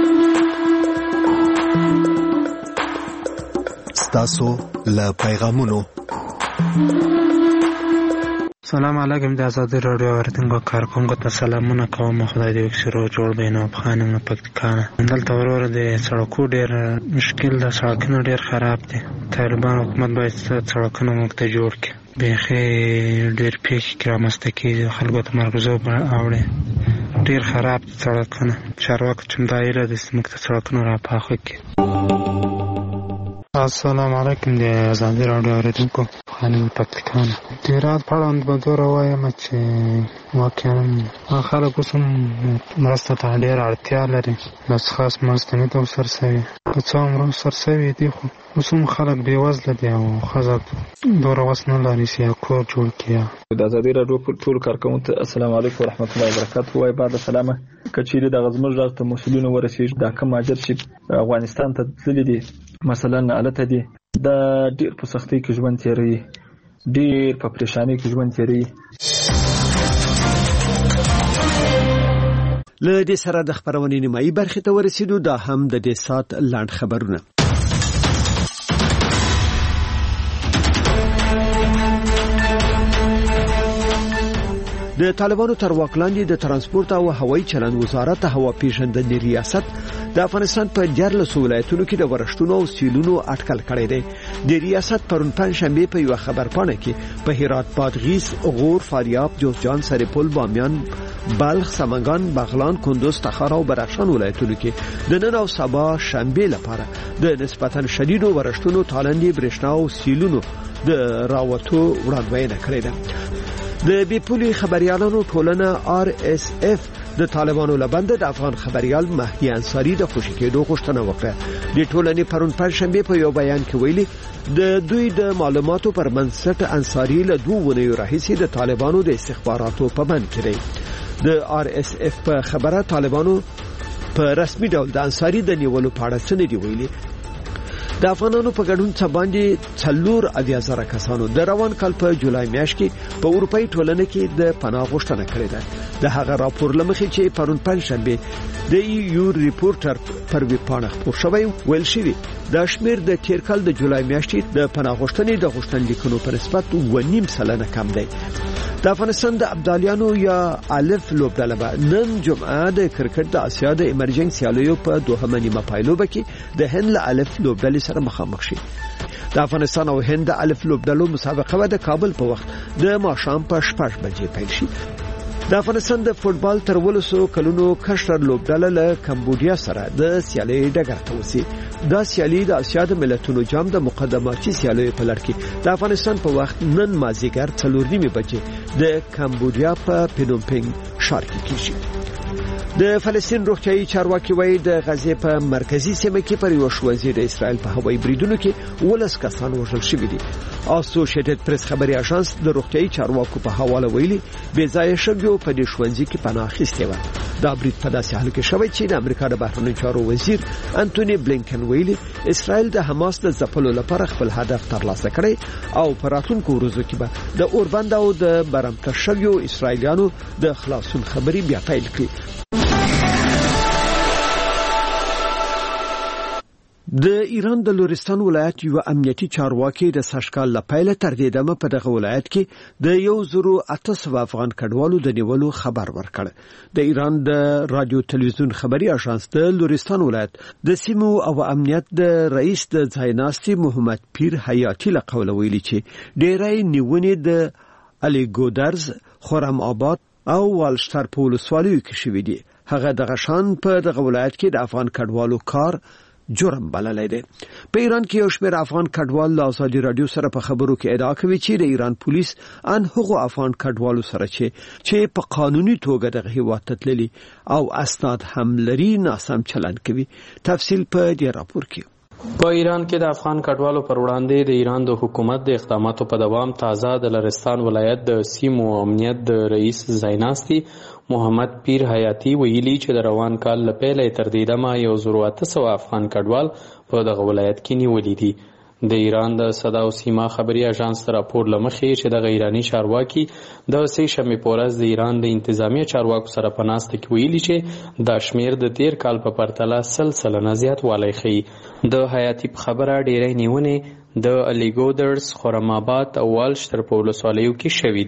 تاسو له پیغامونو سلام علیکم د آزادی رادیو ورتنګو کارکونکو ته سلامونه کوم. خدای دې وکړي جوړ بینه په خانم پکتیکانه دلته ورور د سړکو ډیر مشکل د سړکونو ډیر خراب دي. طالبان حکومت باید سړکونه موږ ته جوړ کړي. بیخي ډیر پیښې رامنځته کېږي خلکو ته مرګزو اوړي ډیر خراب سړکونه. چارواکو چې دایره د موږ ته سړکونه را پاخه کړي. السلام علیکم د آزادی رادیو اوریدونکو پخانه پکتیکا د هرات په اړه به زه راوایم چې واقعا خلک اوس هم مرسته ته ډېره اړتیا لري. بس خاص مرسته نه ده ورسره سوې، که څه هم ورسره سوې دي خو اوس هم خلک بېوزله دي او ښځه دومره وس نه لري چې یو کور جوړ کړي. د ازادي راډیو ټولو کارکوونکو ته السلام علیکم ورحمت الله وبرکاتو. وایم بعد سلامه که چیرې دغه زموږ غږ ته مسؤلینو ورسېږي دا کوم مهاجر چې افغانستان ته تللي دي مثلا هلته دي دا ډېر په سختۍ کې ژوند تېروي، ډېر په پریشانۍ کې ژوند تېروي. له دې سره د خبرونې نیمایي برخې ته ورسېدو. دا هم د دې سات لاند خبرونه. د طالبانو تر واک لاندې د ترانسپورت او هوایي چلند وزارت هوا پیژندنې ریاست د افغانستان په دیارلس ولایتونو کې د ورښتونو او سیلونو اټکل کړی دی. د ریاست پرون پنځشنبه په یو خبرپاڼه کې په هرات، بادغیس، غور، فاریاب، جوزجان، سرپل، بامیان، بلخ، سمنگان، بغلان، کندوز، تخار او بدخشان ولایتونو کې د نن او سبا شنبه لپاره د نسبتا شدیدو ورښتونو، تالندې، برېښنا او سیلونو د راوتو وړاندوینه کړې ده. د بیپولي خبريالانو ټولنه آر اس اف د طالبانو لبنده د افغان خبريال مهدي انصاری د خوشی کېدو غوښتنه وکړه. د ټولنې پرون پنځشنبه په یو بیان کې ویلي د دوی د معلوماتو پر بنسټ انصاری له دوه ونیو راهیسې د طالبانو د استخباراتو په بند کې دی. د آر اس اف په خبره طالبانو په رسمي ډول د انصاری د نیولو په اړه څه نه دی ویلي. د افغانانو په ګډون څخه باندې څلور اویا زره کسانو د روان کال په جولای میاشت کې په اروپאי ټولنه کې د پناه غوښتنه کړې ده. د هغه راپور لمخې چې پرون پنځشنبه د یو ریپورټر پر ویبپاڼه خپور شوی ویل شوی د شمیر د تیر کال د جولای میاشتې د پناه غوښتنې د غوښتنلیکونو په نسبت و نیم سلنه کم دی. د افغانستان د ابدالیانو یا الف لوبډله به نن جمعه د کرکټ د اسیا د ایمرجنس سیالیو په دوهمه نیمه پایلوبه کې د هند له الف لوبډلې سره مخامخ شي. د افغانستان او هند د الف لوبډلو مسابقه به د کابل په وخت د ماښام په شپږ بجې پیل شي. د افغانستان د فوتبال تر ولسو کلونو کشر لوبډله له کمبودیا سره د سیالۍ ډګر ته وځي. دا سیالي د اسیا د ملتونو جام د مقدماتي سیالیو په لړ کې د افغانستان په وخت نن مازیګر څلور نیمې بجې د کمبودیا په پینوم پینګ ښار کې کیږي. د فلسطین روغتیايي چارواکي وایي د غزې په مرکزی سیمه کې پر یو شوځي د اسرائیل په هوایي بریدونو کې ولس کسان وژل شوي دي. اسوسییټډ پریس خبري اژانس د روغتیايي چارواکو په حواله ویلي بې ځایه شګو په دې شوځي کې پناه اخیستې و. دا برید په داسې حال کې شوی چې د امریکا د بهرنیو چارو وزیر انټونی بلینکن ویلي اسرائیل د حماس د ځپلو لپاره خپل هدف ترلاسه کړی او په راتلونکو ورځو کې به د اوربند او د برمته شویو اسرائیلیانو د خلاصون خبري بیا پیل کړي. د ایران د لورستان ولایت یو امنیتي چارواکي د سشکال لپاره تر دې دمه په دغه ولایت کې د یو زرو اته سوه افغان کډوالو د نیولو خبر ورکړ. د ایران د رادیو تلویزیون خبري اژانس د لورستان ولایت د سیمو او امنیت د رئیس د ځایناستي محمد پیر حیاتی له قوله ویلي چې ډېرای نیونې د علي ګودرز، خرم آباد او والشتر په ولسوالیو کې شوې دي. هغه د غشان په دغه ولایت کې د افغان کډوالو کار جرم بللی دی. په ایران کې یو شمېر افغان کډوال له ازادي راډیو سره په خبرو کې ادعا کوي چې د ایران پولیس ان هغو افغان کډوالو سره چې چې په قانوني توګه دغه هیواد ته تللي او اسناد هم لري ناسم چلند کوي. تفصیل په دې راپور کې. په ایران کې د افغان کډوالو پر وړاندې د ایران د حکومت د اقداماتو په دوام تازه د لرستان ولایت د سیمو امنیت د رئیس ځایناستي محمد پیر حیاتی ویلي چې د روان کال له پیله تر دې دمه یو زرو اته سوه افغان کډوال په دغه ولایت کې نیولي دي. د ایران د صدا او سیما خبري اژانس راپور لمخې چې د ایرانی چارواکي د سه شنبه په ورځ د ایران د انتظامی چارواکو سره په ناسته کې ویلي چې د شمیر د تیر کال په پرتله سلسله زیات والی خي. د حیاتی په خبره ډېرې نیونې د الیګودرز، خرم آباد او والشتر په ولسوالیو کې شوې دي.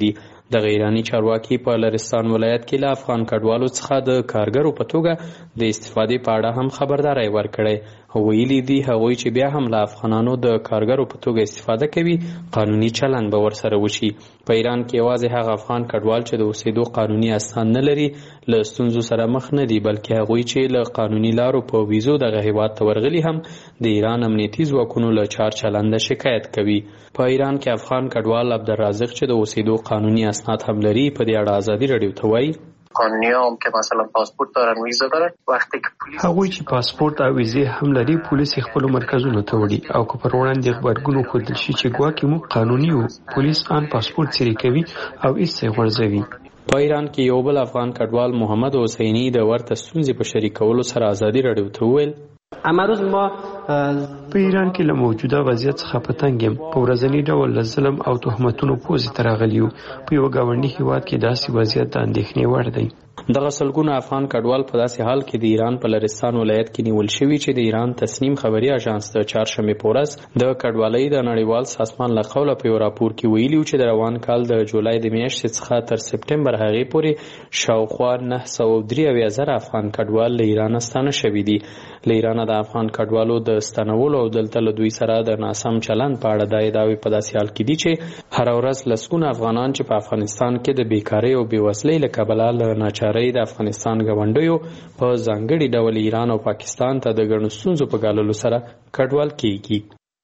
د ایرانی چارواکي په لرستان ولایت کې له افغان کډوالو څخه د کارګرو په توګه د استفادې په اړه هم خبرداري ورکړې. ویلي دي هغوی چې بیا هم له افغانانو د کارګرو په توګه استفاده کوي قانوني چلند به ورسره وشي. په ایران کې یوازې هغه افغان کډوال چې د اوسېدو قانوني اسناد نه لري له ستونزو سره مخ نه دي، بلکې هغوی چې له قانوني لارو په ویزو دغه هیواد ته ورغلي هم د ایران امنیتي ځواکونو له چار چلنده شکایت کوي. په ایران کې افغان کډوال عبدالرازق چې د اوسېدو قانوني اسناد هم لري په دې اړه ازادي رادیو ته وایي قانونی هم که مثلا پاسپورت دارن ویزا دارن وقتی که پولیس هغوی چې پاسپورت او ویزې هم لري پولیس خپل مرکزونو ته وړي او که پر وړاندې غبرګون ښودل شي چې ګواکې موږ قانوني وو پولیس ان پاسپورت سری کوي او ایسته غورځوي. په ایران کې یو بل افغان کډوال محمد حسینی د ورته ستونزې په شریکولو سره ازادي رادیو ته وویل امروز ما په ایران کې له موجوده وضعیت څخه په تنګ یم. په ورځني ډول له ظلم او تهمتونو پوزې ته راغلي یو. په یوه ګاونډي هیواد کې داسې وضعیت د اندېښنې وړ دی. دغه سلګونه افغان کډوال په داسې حال کې د ایران په لرستان ولایت کې نیول شوي چې د ایران تسنیم خبري اژانس د چهارشنبې په ورځ د کډوالۍ د نړیوال سازمان له قوله په یو راپور کې ویلي و چې د روان کال د جولای د میاشتې څخه تر سپټمبر هغې پورې شاوخوا نهه سوه درې اویا زره افغان کډوال له ایرانه ستانه شوي دي. له ایرانه د افغان کډوالو د ستنولو او دلته له دوی سره د ناسم چلند په اړه دا ادعاوې په داسې حال کې دي چې هره ورځ لسګونه افغانان چې په افغانستان کې د بیکارۍ او بېوزلۍ له کبله له ناچارۍ د افغانستان ګاونډیو په ځانګړي ډول ایران او پاکستان ته د ګڼو ستونزو په ګاللو سره کډوال کیږي.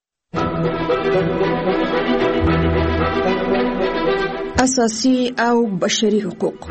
اساسي او بشري حقوق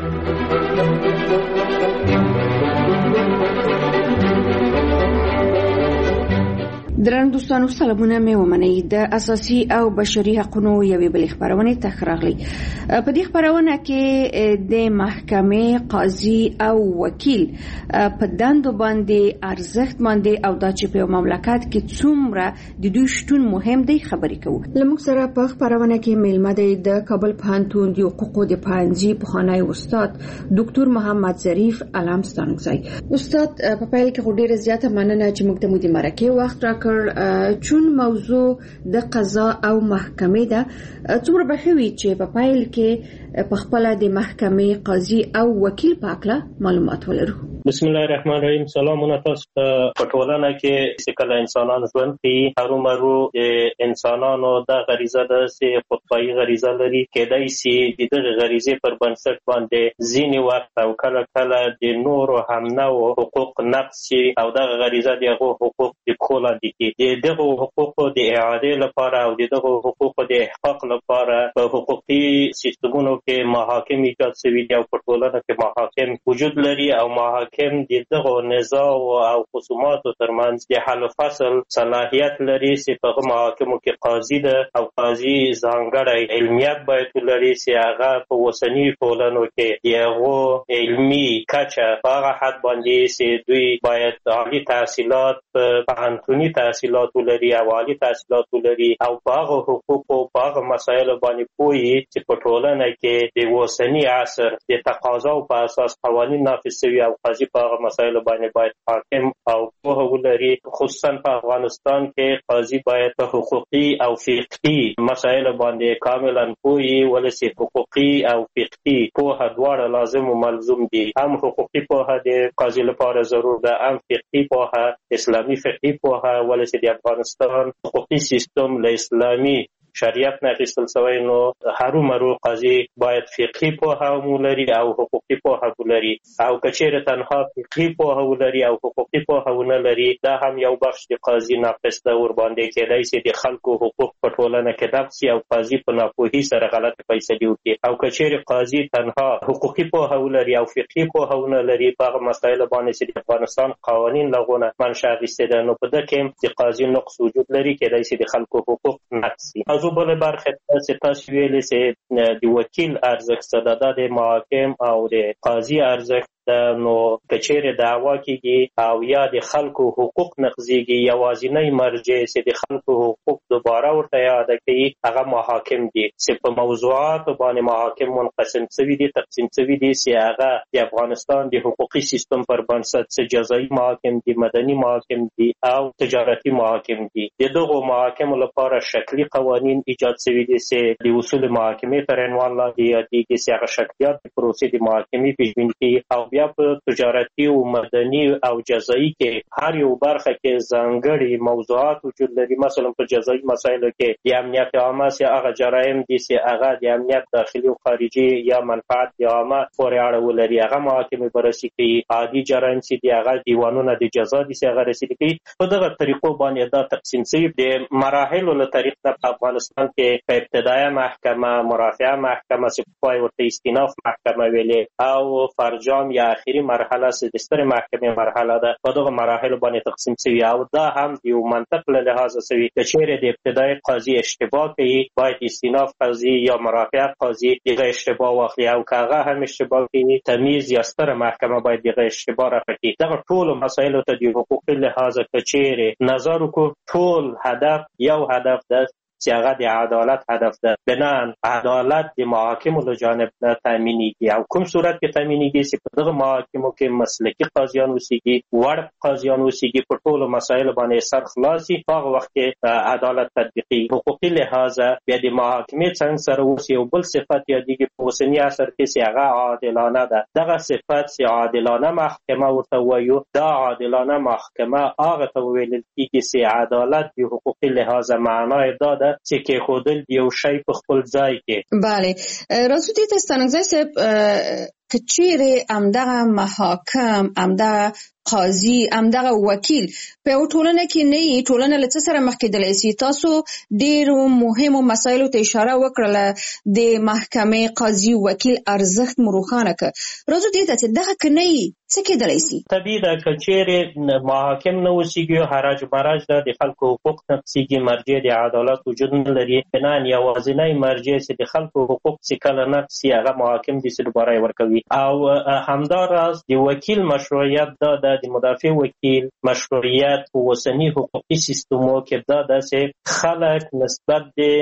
درنو دوستانو سلامونه مې ومنئ. د اساسي او بشري حقوقو یوې بلې خبرونه ته راغلي. په دې خبرونه کې د محکمې قاضي او وکیل په دندو باندې ارزښت باندې او د چې په مملکت کې څومره د دوی شتون مهم دی خبرې کوو. لموږ سره په خبرونه کې میلمه دی د کابل پوهنتون د حقوقو د پوهنځي پخوانی استاد ډاکټر محمد ظریف علامستانګزی. استاد په پیل کې ډیره زیاته مننه چې موږ ته مو د مرکه وخت راکړ. چون موضوع د قضا او محکمې ده څومره به ښه وي چې په پیل کې په خپله د محکمې قاضي او وکیل په هکله معلومات ولرو. بسم الله الرحمن الرحیم. سلامونه تاسو ته. په ټولنه کې چې کله انسانان ژوند کوي هرومرو د انسانانو د غریزه ده چې خودخواهي غریزه لري. کېدای شي د دغه غریزې پر بنسټ باندې ځینې وخت او کله کله د نورو همنوعو حقوق نقض شي او دغه غریزه د هغو حقوق د پښو لاندې کړي. د دغو حقوقو د اعادې لپاره او د دغو حقوقو د احقاق لپاره په حقوقي سیستمونو کې محاکم ایجاد شوي دي او په ټولنه کې محاکم وجود لري او محاکم د دغو نزاع او خصوماتو ترمنځ د حل و فصل صلاحیت لري چې په محاکمو کې قاضي ده او قاضي ځانګړی علمیت باید ولري چې هغه په اوسني ټولنو کې د هغو علمي کچه په هغه حد باندې چې دوی باید عالي تحصیلات پوهنتوني تحصیلات ولري او عالي تحصیلات ولري او په هغه حقوقو په هغه مسایلو باندې پوهي چې په ټولنه کې د اوسني عصر د تقاضاو په اساس قوانین نافذ شوي او قاضي په هغه مسایلو باندې باید حاکم او پوهه ولري. خصوصا په افغانستان کې قاضي باید په حقوقي او فقهي مسایلو باندې کاملا پوهي ولسي. حقوقي او فقهي پوهه دواړه لازم او ملزوم دي. هم حقوقي پوهه د قاضي لپاره ضرور ده، هم فقهي پوهه اسلامي فقهي پوهه ولسي. د افغانستان حقوقي سیستم له اسلامي شریعت نه اخیستل شوی نو هرومرو قاضي باید فقهي پوهه ولري او حقوقي پوهه ولري او که چیرې تنها فقهي پوهه ولري او حقوقي پوهه ونه لري دا هم یو بخش د قاضي ناقص ده. ورباندې کېدای شي د خلکو حقوق په ټولنه کې ضبط شي او قاضي په ناپوهي سره غلط فیصلې وکړي. او که چیرې قاضي تنها حقوقي پوهه ولري او فقهي پوهه ونه لري په هغه مسایلو باندې چې د افغانستان قوانین لغونه منشأ اخیستې ده نو په دې کې د قاضي نقص وجود لري. کېدای شي د خلکو حقوق نقص شي. بله برخه چې تاسو ویلې چې د وکیل ارزښت د د محاکم او د قاضي ارزښت نو کچېره دعوا کیږي او یا د خلکو حقوق نقضيږي یوازینی مرجع چې د خلکو حقوق دوباره ورته یاد کوي هغه محاکم دي چې په موضوعات باندې محاکم منقسم شوي دي تقسیم شوي دي چې هغه د افغانستان د حقوقي سیستم پر بنسټ چې جزایي محاکم دي مدني محاکم دي او تجارتي محاکم دي د دغه محاکم لپاره شکلی قوانین ایجاد شوي دي چې د اصول محاکمې تر عنوان لاندې یادېږي چې هغه شکلیات د پروسې د محاکمې پیژبیني کوي او بیا په تجارتي او مدني او جزایي کې هر یو برخه کې ځانګړي موضوعات وجود لري. مثلا په جزایي مسایلو کې د امنیت عامه سي هغه جرایم دي چې هغه د امنیت داخلي او خارجي یا منفعت عامه پورې اړه ولري هغه محاکمې بررسي کوي. عادي جرایم چې دی هغه دیوانونه د جزا دي چې هغه رسیدي کوي. په دغه طریقو باندې دا تقسیم شوی د مراحلو له طریق په افغانستان کې په ابتدایي محکمه مرافعه محکمه چې پای ورته استیناف محکمه ویلې او فرجام یا اخیری مرحله چې د ستر محکمې مرحله ده په دغه مراحل باندې تقسیم شوی او دا هم د یو منطق له لحاظ شوی چې چیرې د ابتدایي قاضي اشتباه کوي باید استیناف قاضي یا مرافعه قاضي دغه اشتباه واخلي او کاغه هم اشتباه کوي تمیز یا ستر محکمه باید دغه اشتباه راکړي. دغه ټول مسایل ته د حقوقي لحاظ کچېره نظر کو ټول هدف یو هدف ده چې هغه د عدالت هدف ده. بنان عدالت د محاکمو له جانب نه تامینېږي او کوم صورت کې تامینېږي چې په دغه محاکمو کې مسلکي قاضیان اوسېږي وړ قاضیان اوسېږي په ټولو مسایلو باندې سر خلاصي په هغه وخت کې عدالت تطبیقي. حقوقي لحاظ بیا د محاکمې څنګه سره اوس یو بل صفت یادېږي په اوسني عصر کې چې هغه عادلانه ده. دغه صفت چې عادلانه محکمه ورته وایو دا عادلانه محکمه هغه ته ویل کېږي چې عدالت د حقوقي لحاظ معنای دا ده چې کې خودل یو شی په خپل ځای کې. بله راځو دې ته ستانګزی صاحب کچېره امدغه محاکم امدغه قاضي امدغه وکیل په ټولنه کې نه ټولنه له څه سره مخ کېدلی سي. تاسو ډېرو مهمو مسایلو ته اشاره وکړله د محکمې قاضي وکیل ارزښت مروخانه ک راځو دې ته چې دغه کني څه کېدلی سي. طبیعي ده کچېره محاکم نه وسیږي حراج براج ده د خلکو حقوق نقصيږي مرجع د عدالت وجود نه لري. بنان یوازینی مرجع چې د خلکو حقوق چې کله نقصي هغه محاکم دي چې دوباره ورکوي او همداراز د وکیل مشروعیت دا د مدافع وکیل مشروعیت په وسنی حقوقي سیستمو کې دا د خلک نسبت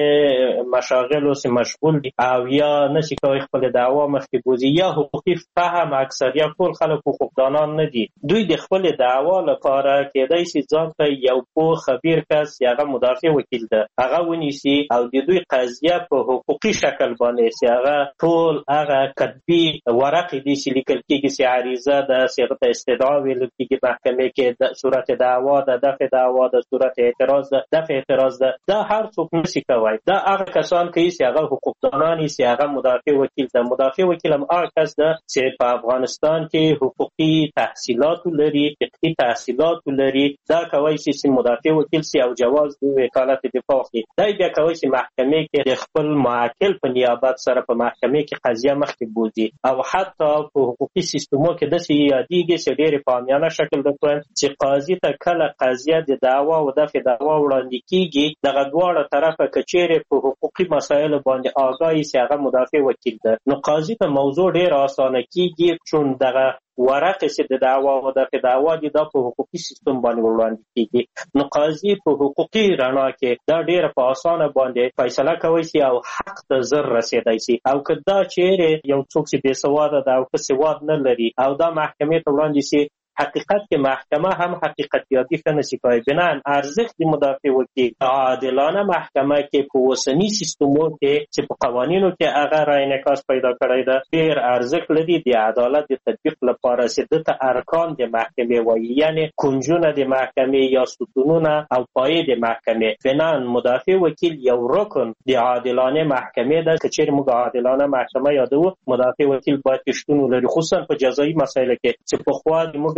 د مشاغلو سره مشغول دي او یا نشي کوي خپل دعوا مخکې بوزي یا حقوقي فهم اکثریت ټول خلک حقوقدانان نه دي. دوی د خپل دعوا لپاره کېدای شي ځان ته یو په خبير کس یا هغه مدافع وکیل ده هغه ونیسي او د دوی قضیه په حقوقي شکل باندې سي هغه ټول هغه کتبي ورقې دي چې لیکل کېږي چې عریضه ده صيغه استدعا ویل کېږي محکمې کې د صورت دعوا ده دفع دعوا ده صورت اعتراض ده دفع اعتراض ده دا هر څوک نشي کوي. دا هغه کسان کوي چې هغه حقوقدانان دي چې هغه مدافع وکیل ده. مدافع وکیل هم هغه کس ده چې په افغانستان کې حقوقي تحصیلات لري فقهي تحصیلات لري. دا کوي چې مدافع وکیل سي او جواز د وکالت دفاع کوي. دا بیا کوي چې محکمې کې د خپل معاقل په نیابت سره په محکمې کې قضیه مخکې بوزي او حتی په حقوقي سیستمو کې د سي یادېږي چې ډېر په شکل د کوم چې قاضي ته کله قضیه د دعوا او دفع دعوا وړاندې کیږي دغه دواړه طرفه کچېره په حقوقي مسایلو باندې آگاهي سي هغه مدافع وکیل ده. نو قاضي ته موضوع ډېر اسانه کیږي چون دغه ورقه چې د دعوا او د دعوا د په حقوقي سیستم باندې وړاندې کیږي. نو قاضي په حقوقي رڼا کې دا ډېر په اسانه باندې فیصله کوي سي او حق ته زر رسیدای سي او کدا چیرې یو څوک چې بے سواده ده او که سواد نه لري او دا محکمې ته وړاندې سي حقیقت کې محکمه هم حقیقت یادی ښه نشي کوي. بنان ارزښت د مدافع وکیل عادلانه محکمه کې په اوسني سیستمو کې چې په قوانینو کې هغه را انعکاس پیدا کړی ده ډېر ارزښت لري د عدالت د تطبیق لپاره چې د ارکان د محکمې وایي یعنی کنجونه د محکمې یا ستونونه او پایې د محکمې. بنان مدافع وکیل یو رکن د عادلانه محکمې ده. کچېر موږ عادلانه محکمه یادو مدافع وکیل باید شتون ولري خصوصا په جزایي مسایلو کې چې په خوا د موږ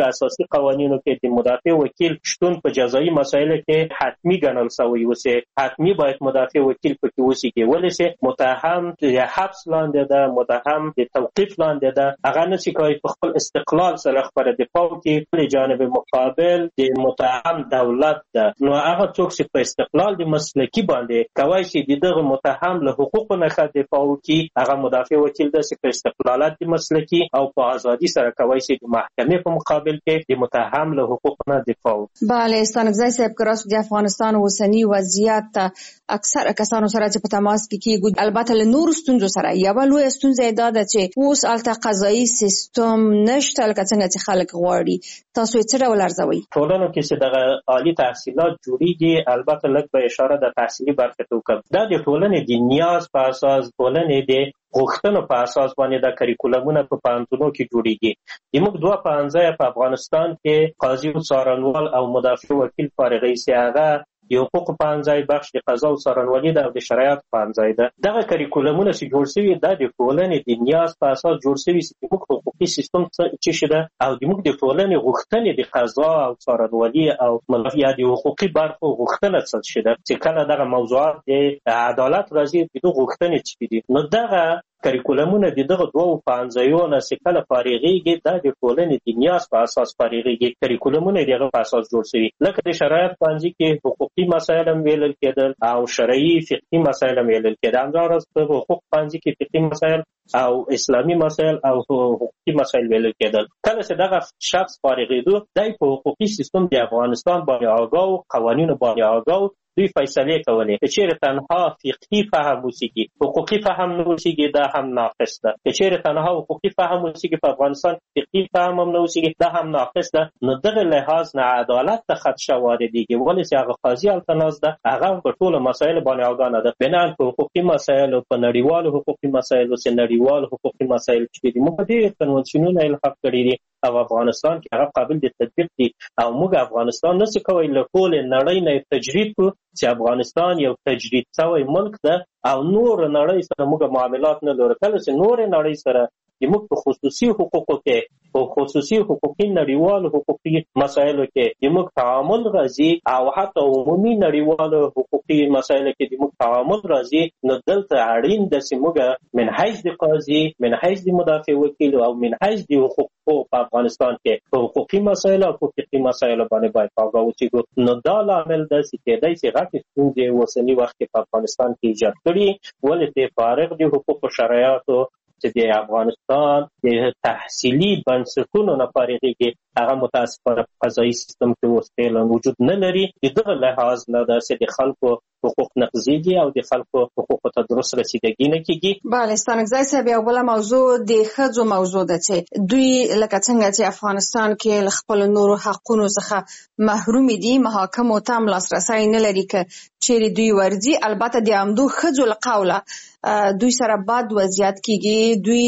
د اساسي قوانینو کې د مدافع وکیل شتون په جزایي مسایلو کې حتمی ګڼل شوی وسه حتمی باید مدافع وکیل پکې وسیږي ولې متهم د حبس لاندې ده متهم د توقیف لاندې ده هغه نشي کوي په خپل استقلال سره خبره دفاع کوي په جانب مقابل د متهم دولت ده نو هغه څوک چې په استقلال د مسلکی باندې کوي چې دغه متهم له حقوقو نه خد دفاع کوي هغه مدافع وکیل ده چې په استقلالات مسلکی او په ازادي سره کوي چې د محکمې په مقابل کې د متهم له حقوقو نه دفاع وکړي. بله ستانکزی صاحب که راست د افغانستان اوسنی وضعیت اکثر کسانو سره چې په تماس کې کیږي البته له نورو ستونزو سره یوه لویه ستونزه دا ده چې اوس هلته قضایي سیستم نشته لکه څنګه چې خلک غواړي. تاسو یې څه ډول ارزوئ؟ ټولنو کې چې دغه عالي تحصیلات جوړیږي البته لږ به اشاره د تحصیلي برخې ته وکړم. دا د ټولنې د نیاز په اساس ټولنې د غوښتنو په اساس باندې د کریکولمونو په پوهنتونونو کې جوړیږي. موږ دوه پوهنځي په افغانستان کې قاضي او څارنوال او مدافع وکیل فارغ سي هغه یو حقوق پوهنځی بخش د قضا او څارنوالي ده او د شرایط پوهنځی ده. دغه کریکولمونه چې جوړ شوي دا د ټولنې د نیاز په اساس جوړ شوي چې موږ حقوقي سیستم څه شي ده او د موږ د ټولنې غوښتنې د قضا او څارنوالي او یا د حقوقي برخو غوښتنه څه شي ده چې کله دغه موضوعات د عدالت راځي د غوښتنې څه دي نو دغه کریکولمونه د دغه دوه پوهنځیو نه چې کله فارغېږي دا د ټولنې د نیاز په اساس فارغېږي. کریکولمونه د هغه په اساس جوړ شوي لکه د شرایط پوهنځي کې حقوقي مسایل هم ویلل کېدل او شرعي فقهي مسایل هم ویلل کېدل. همداراز په حقوق پوهنځي کې فقهي مسایل او اسلامي مسایل او حقوقي مسایل ویلل کېدل. کله چې دغه شخص فارغېدو دی په حقوقي سیستم د افغانستان باندې آگاه قوانینو باندې آگاه دوی فیصله کولې چې چیرې تنها فقهي فهم وسیږي حقوقي فهم نه وسیږي دا هم ناقص ده. چې چیرې تنها حقوقي فهم وسیږي په افغانستان فقهي فهم هم نه وسیږي دا هم ناقص ده. نو دغه لحاظ نه عدالت ته خدشه واردېږي ولې چې هغه قاضي التناز ده هغه په ټولو مسایلو باندې آگاه نه ده. بنان په حقوقي مسایلو په نړیوالو حقوقي مسایلو چې نړیوال حقوقي مسایل چې دي موږ ډېر کنوانسیونونه الحاق کړي دي او افغانستان کې هغه قابل د تطبیق دي او موږ افغانستان نشي کولی له ټولې نړۍ نه تجرید کړو چې افغانستان یو تجرید شوی ملک ده او نور نړۍ سره موږ معاملات نه لرو. کله چې نور نړۍ سره د موږ په خصوصي حقوقو کې په خصوصي حقوقي نړیوالو حقوقي مسایلو کې د موږ تعامل راځي او حتی عمومي نړیوالو حقوقي مسایلو کې د موږ تعامل راځي نو دلته اړین ده چې موږ من حیث د قاضي من حیث د مدافع وکیل او من حیث د حقوق په افغانستان کې په حقوقي مسایلو او حقوقي مسایلو باندې باید آگاه اوسېږو. نو دا لامل ده چې کېدای شي غټې ستونزې اوسني وخت کې په افغانستان کې ایجاد کړي ولې چې فارغ د حقوقو شرایطو چې د افغانستان د تحصیلي بنسټونو نه فارغېږي هغه متاسفانه په قضایي سیستم کې اوس فعلا وجود نه لري. د دغه لحاظ نه ده چې د خلکو حقوق نقضېږي او د خلکو حقوقو ته درست رسیدګي نه کېږي. بله ستانکزی صاحب یو بله موضوع د ښځو موضوع ده چې دوی لکه څنګه چې افغانستان کې له خپلو نورو حقونو څخه محرومې دي محاکمو ته هم لاسرسی نه لري که چیرې دوی ورځي. البته د همدو ښځو له قوله دوی سره بد وضعیت کېږي دوی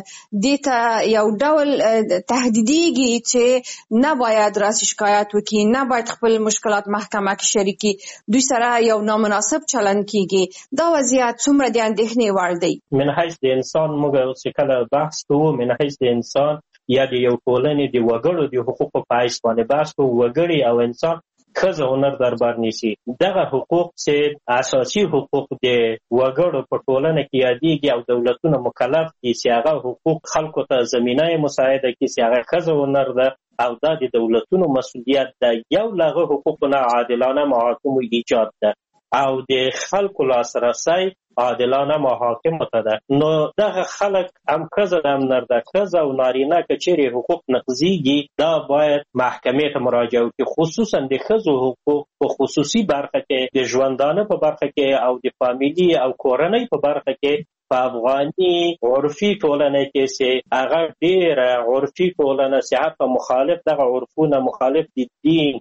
دې ته یو ډول تهدیدېږي چې نه باید راسي شکایت وکړي نه باید خپل مشکلات محکمه کې شریکي دوی سره یو نامناسب چلند کېږي. دا وضعیت څومره د اندېښنې وړ دی؟ من حیث د انسان موږ چې کله بحث کوو من حیث د انسان یا د یو ټولنې د وګړو د حقوقو په حیث باندې بحث کوو وګړي او انسان ښځه هنر دربار نیسي. دغه حقوق چې اساسي حقوق د وګړو په ټولنه کې یادېږي او دولتونه مکلف دي چې هغه حقوق خلکو ته زمینه مساعده کړي چې هغه ښځه هنر ده او دا د دولتونو مسؤلیت ده. یو له هغه حقوقو نه عادلانه محاکمو ایجاد ده او د خلکو لاسرسی عادلانه محاکمو ته ده. نو دغه خلک هم ښځه ده هم نر ده ښځه او نارینه که چیرې حقوق نقضېږي دا باید محکمې ته مراجعه وکړي خصوصا د ښځو حقوق په خصوصي برخه کې د ژوندانه په برخه کې او د فامیلي او کورنۍ په برخه کې په افغاني عرفي ټولنه کې چې هغه ډېره عرفي ټولنه چې حتی مخالف دغه عرفونه مخالف د دین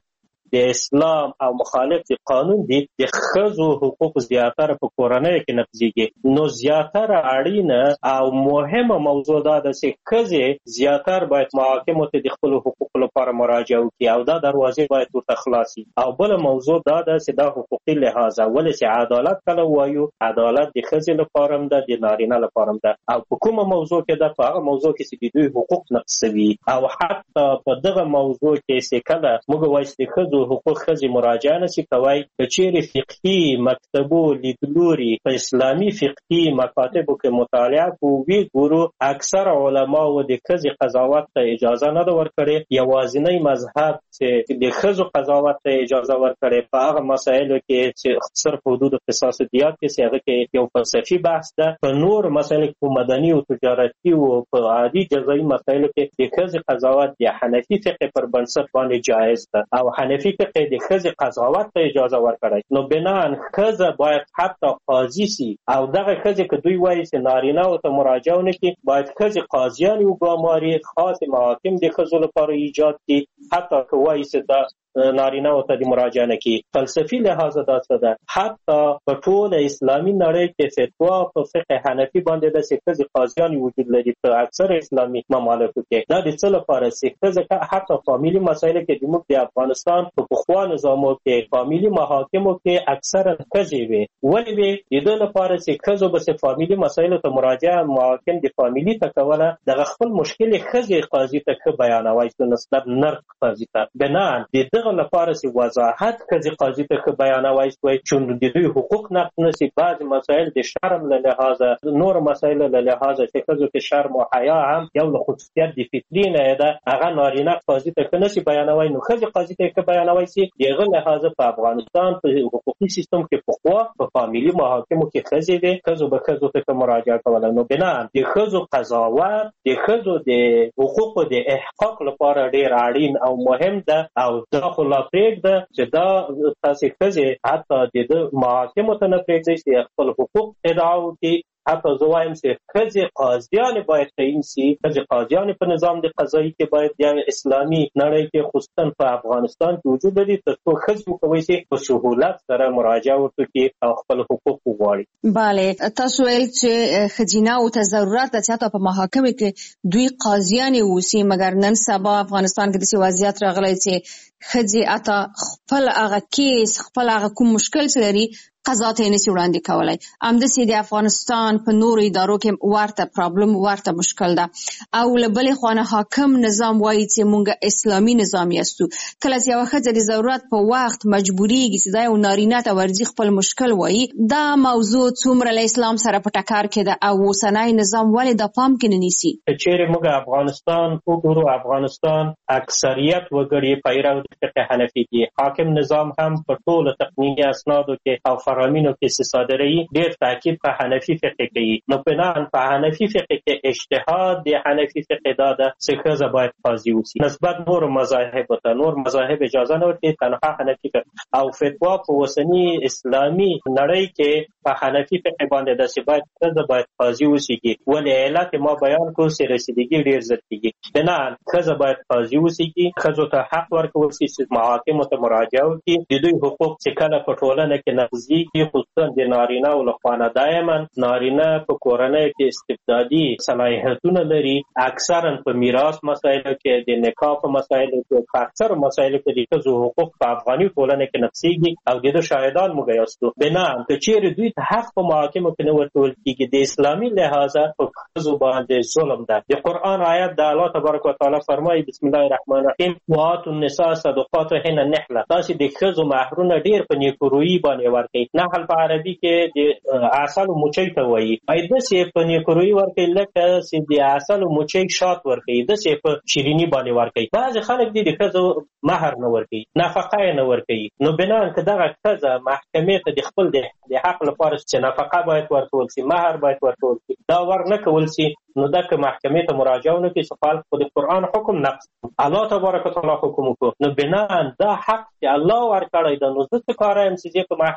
د اسلام او مخالف د قانون دي د ښځو حقوق زیاتره په کورنۍ کې نقضیږي. نو زیاتره اړینه او مهمه موضوع دا ده چې ښځې زیاتره باید محاکمو ته د خپلو حقوقو لپاره مراجعه وکړي او دا دروازې باید ورته خلاصي. او بله موضوع دا ده چې دا حقوقي لحاظه ولې چې عدالت کله وایو عدالت د ښځې لپاره هم ده د نارینه لپاره هم ده او په کومه موضوع کې ده په هغه موضوع کې چې د دوی حقوق نقض شوي او حتی په دغه موضوع کې چې کله موږ وایو چې د ښځو حقوق ښځې مراجعه نشي کوی که چیرې فقهي مکتبو لیدلوري په اسلامي فقهي مکاتبو کې مطالعه کوو وی ګورو اکثر علماو د ښځې قضاوت ته اجازه نه ده ورکړې. یوازینی مذهب چې د ښځو قضاوت ته اجازه ورکړې په هغه مسایلو کې چې صرف حدود قصاص دیات کې چې هغه کې یو فلسفي بحث ده. په نور مسایلو کې مدني او تجارتي او په عادي جزایي مسایلو کې د ښځې قضاوت د حنفي فقه پر بنسټ باندې جایز ده او حنفي فقه د ښځې قضاوت ته اجازه ورکړی. نو بناً ښځه باید حتی قاضي سي او دغه ښځې که دوی وایي چې نارینه ورته مراجعه ونه کړي باید ښځې قاضیان وګماري، خاص محاکم د ښځو لپاره ایجاد کړي حتی که وایي چې دا نارینه ورته د مراجعه نه کړي. فلسفي لحاظه دا څه ده حتی په ټوله اسلامي نړۍ کې فتوا په فقه حنفي باندې ده چې ښځې قاضیان وجود لري په اکثر اسلامي ممالکو کې. دا د څه لپاره چې ښځه حتی فامیلي مسایلو کې زموږ د افغانستان په پخوا نظامو کې فامیلي محاکمو کې اکثرا ښځې وي. ولې وي؟ د دې لپاره چې ښځو به فامیلي مسایلو ته مراجعه محاکم د فامیلي ته کوله دغه خپل مشکل ښځې قاضي ته ښه بیانوي په نسبت نر قاضي ته. بنان د دغه لپاره چې وضاحت ښځې قاضي ته ښه بیانوي چې د دوی حقوق نقض نشي. بعض مسایل د شرم له لحاظه نور مسایل له لحاظه چې ښځو کې شرم او حیا هم یو له خصوصیت د فطري نه ده هغه نارینه قاضي ته ښه نشي بیانوي. نو ښځې قاضي ته ښه بیانوي چې دغه لحاظه په افغانستان په حقوقي سیستم کې پخوا په فامیلي محاکمو کې ښځې وې ښځو به ښځو ته مراجعه کوله. نو بنا د ښځو قضاوت د ښځو د حقوقو د احقاق لپاره ډېر اړین او مهم ده او دا خو لا پرېږده چې دا تاسې ښځې حتی د محاکمو ته نه پرېږدئ چې خپل حقوق ادعا وکړي. حتی زه وایم چې ښځې قاضیانې باید تعین سي. ښځې قاضیانې په نظام د قضایي کې باید یا اسلامي نړۍ کې خصوصا په افغانستان کې وجود لري تر څو ښځې وکولی شي په سهولت سره مراجعه وکړي او خپل حقوق وغواړي. بله تاسو ویل چې ښځینه او ته ضرورت ده چې حتی په محاکمو کې دوی قاضیانې اوسي مګر نن سبا افغانستان کې داسې وضعیت راغلی چې ښځې حتی خپل هغه کیس خپل هغه کوم مشکل چې لري قضا ته یې نشي وړاندې کولی. همداسې د افغانستان په نورو ادارو کې ورته پرابلم ورته مشکل ده او له بلې خوا نه حاکم نظام وایي چې موږ اسلامي نظام یاستو. کله چې یوه ښځه د ضرورت په وخت مجبوریږي چې دا یو نارینه ته ورځي خپل مشکل وایي دا موضوع څومره له اسلام سره په ټکر کې ده او اوسنی نظام ولې دا پام کې نه نیسي؟ که چیرې موږ افغانستان وګورو افغانستان اکثریت وګړي پیرو د فقه حنفي دي. حاکم نظام هم په ټولو تقنیني اسنادو کې او فرامینو کې چې صادروي ډېر تاکید په حنفي فقه کوي. نو بناً په حنفي فقه کې اجتهاد د حنفي فقه دا ده چې ښځه باید قاضي وسي نسبت نور مذاهبو ته. نور مذاهب اجازه نه ورکوي تنها حنفي فقه او فتوا په اوسني اسلامي نړۍ کې په حنفي فقه باندې ده چې باید ښځه باید قاضي وسیږي. ولې علت ما بیان کړو چې رسیدګي ډېر زر کېږي. بناً ښځه باید قاضي وسیږي ښځو ته حق ورکول شي چې محاکمو ته مراجعه وکړي. د دوی حقوق چې کله په ټولنه کې نقضي خصوصا د نارینه او لخوا دائما نارینه په کورنۍ کې استبدادي صلاحیتونه لري. اکثرا په میراث مسایلو کې د نکاح په مسایلو کې په اکثر مسایلو کې د ښځو حقوق په افغاني ټولنه کې نقضيږي او د شاهدان موږ یاستو. بنا که چیرې دوی ته حق په محاکمو کې نه ورکول کېږي د اسلامي لحاظه په ښځو باندې ظلم ده. د قرآن آیت د الله تبارک وتعالى فرمایي بسم الله الرحمن الرحیم وآتوا النساء صدقاتهن نحله. تاسو د ښځو مهرونه ډېر په نیکورویي باندې ورکړئ. نحل په عربي کې د عسل او مچۍ ته وایي. ایدسې په نیکورویي ورکړئ لکه چې د عسل او مچۍ شات ورکړئ داسې په شیریني باندې ورکړئ. بعضې خلک دي د ښځو مهر نه ورکوي نفقه یې نه ورکوي. نو بنا که دغه ښځه محکمې ته د خپل د حق لپاره چې نفقه باید ورکول شي مهر باید ورکول شي دا ور نه کول شي نو دا که محکمې ته مراجعه ونه کړي چې خلک خو د قرآن حکم نقض الله تبارک وتعالی حکم وکړو. نو بنا دا حق چې الله ورکړی ده نو زه څه کاره یم چې په محکمه کې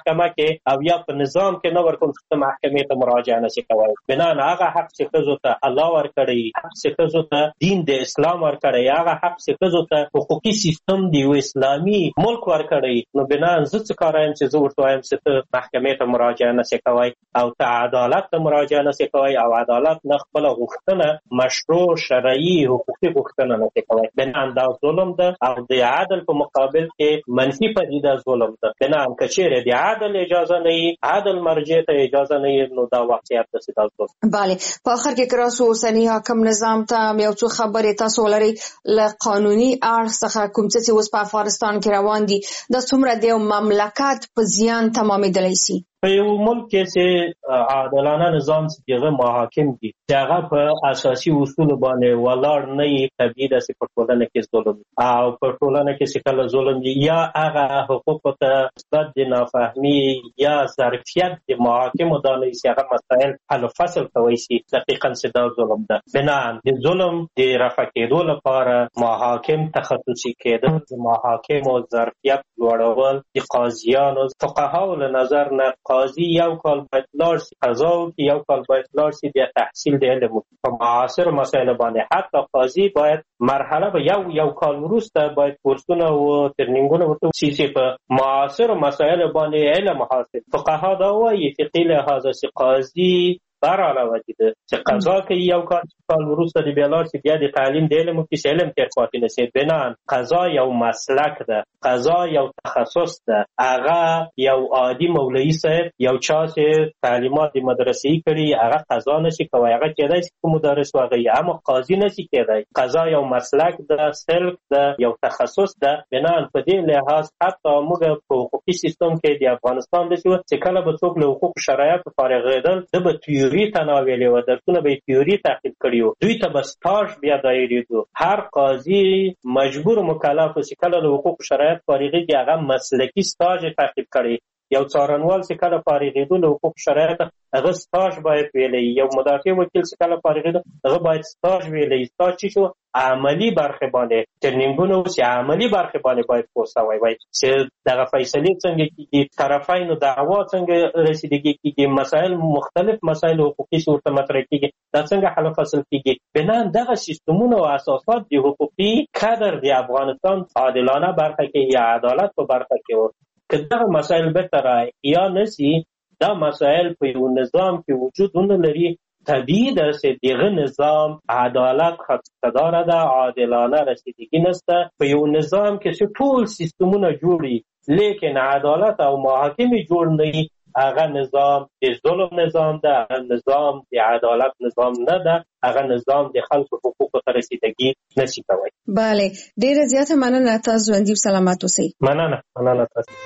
کې او یا په نظام کې نه ورکوم چې محکمې ته مراجعه نشي کولای. بنا هغه حق چې ښځو ته الله ورکړی، حق چې ښځو ته دین د اسلام ورکړی، هغه حق چې ښځو ته حقوقي سیستم دی او اسلامي ملک ورکړی، نو بنا زه څه کار یم چې زه ورته وایم چې ته محکمې ته مراجعه نشي کولای او ته عدالت ته مراجعه نشي کولای او عدالت نه خپل غوښتنه مشروع شرعي حقوقي غوښتنه نشي کولای. بنا دا ظلم ده او د عدل په مقابل کې منفي پدیده ظلم ده. بنا که چیرې د عدل اجازه نه وي، عدل مرجع ته اجازه نه وي، نو دا واقعیت ده چې دا ظلم. بله، په آخر کې کراسو اوسني حاکم نظام ته یو څو خبرې تاسو ولرئ له قانوني اړخ څخه کوم څه چې اوس په افغانستان کې روان دي دا څومره د یو مملکت په زیان تمامېدلی شي؟ په یو ملک کې چې عادلانه نظام چې هغه محاکم دي چې هغه په اساسي اصول باندې ولاړ نه وي، طبیعي ده چې په ټولنه کې ظلم او په ټولنه کې چې کله ظلم دي یا هغه حقوقو ته نسبت د نافهمي یا ظرفیت د محاکمو دا نه چې هغه مسایل حل و فصل کوي شي، دقیقاً چې دا ظلم ده. بنا د ظلم د رفع کېدو لپاره محاکم تخصصي کېدل، د محاکمو ظرفیت لوړول، د قاضیانو فقهاو له نظر نه قاضي یو کال باید لاړ شي، قضا وکړي یو کال باید لاړ شي، بیا تحصیل د علم وکړي. په معاصر مسایلو باندې حتی قاضي باید مرحله به یو یو کال وروسته باید کورسونه او ترنینګونه ورته وشي چې په معاصر مسایلو باندې علم حاصل. فقها دا وایي فقهي لحاظه چې قاضي بر علاوه دي چې قضا کوي یو کال کال وروسته د بیا لاړ شي، بیا د تعلیم د علم وکړي چې علم تېر پاتې نه شي. بنا قضا یو مسلک ده، قضا یو تخصص ده. هغه یو عادي مولوي صاحب یو چا چې تعلیمات د مدرسې کړي هغه قضا نشي کوی، هغه کېدای شي چې مدرس واغی، اما قاضي نشي کېدای. قضا یو مسلک ده، سلک ده، یو تخصص ده. بنا په دې لحاظ حتی موږ په حقوقي سیستم کې د افغانستان د چې کله به څوک له حقوق شرایطو فارغېدل د به تیوري تناولې و، درسونه به تیوري تعقیب کړي وو، دوی ته به سټاژ بیا دایریدو. هر قاضي مجبور مکلف چې کله له حقوق شرایط فارغېږي هغه مسلکي سټاژ تعقیب کړي. یو څارنوال چې کله فارغېدو له حقوق شرایط هغه سټاژ باید ویلی، یو مدافع وکیل چې کله فارغېدو هغه باید سټاژ ویلی. سټاژ چې شو عملی برخه باندې ترنینګونه او چې عملی برخه باندې باید پوسوي وای چې دغه فیصلې څنګه کیږي، طرفینو دعوا څنګه رسیدګي کیږي، مسائل مختلف مسائل حقوقي صورت مطرح کیږي، دا څنګه حل فصل کیږي. بنا دغه سیستمونه او اساسات د حقوقي کادر د افغانستان عادلانه برخه کې یا عدالت په برخه کې که دغه مسائل بهتره یا نسی، دا مسائل په یو نظام کې وجود نه لري. طبیعي ده چې دغه نظام عدالت خدمتدار ده، عادلانه رسیدګي نشته. په یو نظام کې چې ټول سیستمونه جوړي لیکن عدالت او محاکمې جوړ نه وي، هغه نظام د ظلم نظام ده، هغه نظام د عدالت نظام نه ده، هغه نظام د خلکو حقوقو ته رسیدګي نشي کوي. بله، ډیره زیاته مننه. تاسو ژوندي او سلامت اوسئ. مننه مننه تاسو.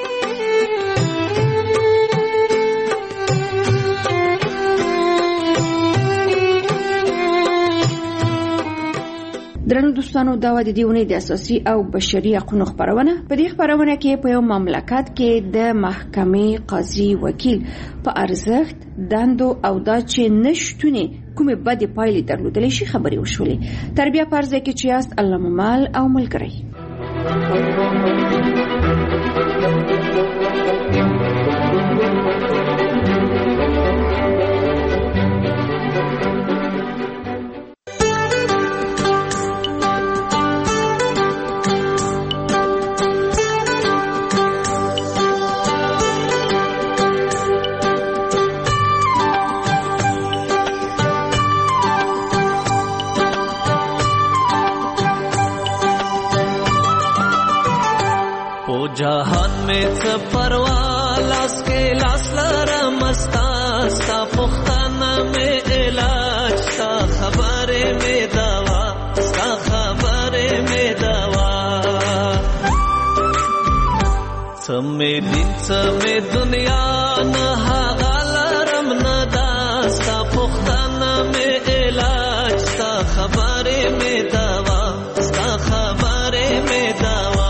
درنو دوستانو، دا و د دې اونۍ د اساسي او بشري حقوقو خبرونه. په دې خبرونه کې په یو مملکت کې د محکمې، قاضي، وکیل په ارزښت، دندو او دا چې نشټونه کومې بدې پایلې درلودلی شي خبرې وشولې. تر بیا په ارزه کې چې یاست الله ممال او ملګری. जहान में परवा लास के लास लरा मस्ता सा पुख्ताना में इलाज सा खबरे में दवा सा खबरे में दवा समे दिन समे दुनिया न हागालरम न दास्ता पुख्ताना में इलाज सा खबरे में दवा सा खबरे में दवा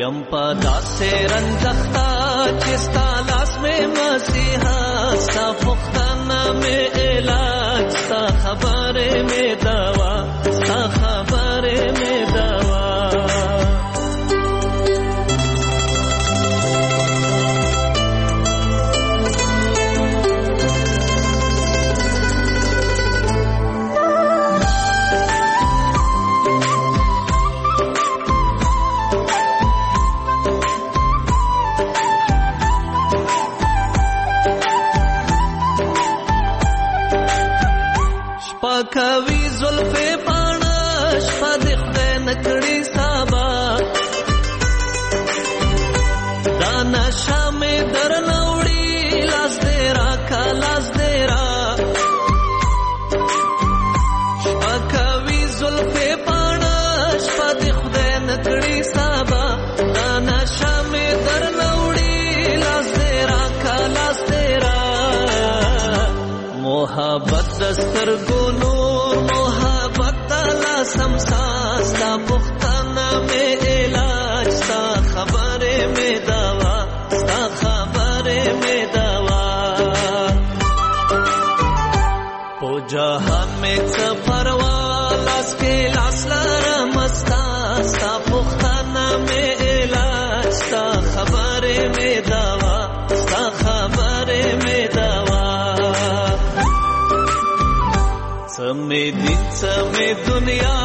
یم پدا سے رنجختا چستا لاس میں مسیحا ستا پختانا میں علاج ستا خبر میں دوا ستا خبر میں دوا کوي زلفې پاڼه شپه د خدای نکړي سابا دا نشه مې درنه وړي لاس دې راکه لاس دې را شپه کوي زلفې پاڼه شپه د خدای نکړي سابا دا نشه مې درنه وړي لاس دې راکه لاس دې را محبت دستر ګونو سمسا ستا پختانا میں علاج ستا خبر میں دوا ستا خبر میں دوا پو جہان میں سفروا لاس کے لاس لرمستا ستا پختانا میں علاج ستا خبر میں دوا ستا خبر میں دوا سمے دن سمے دنیا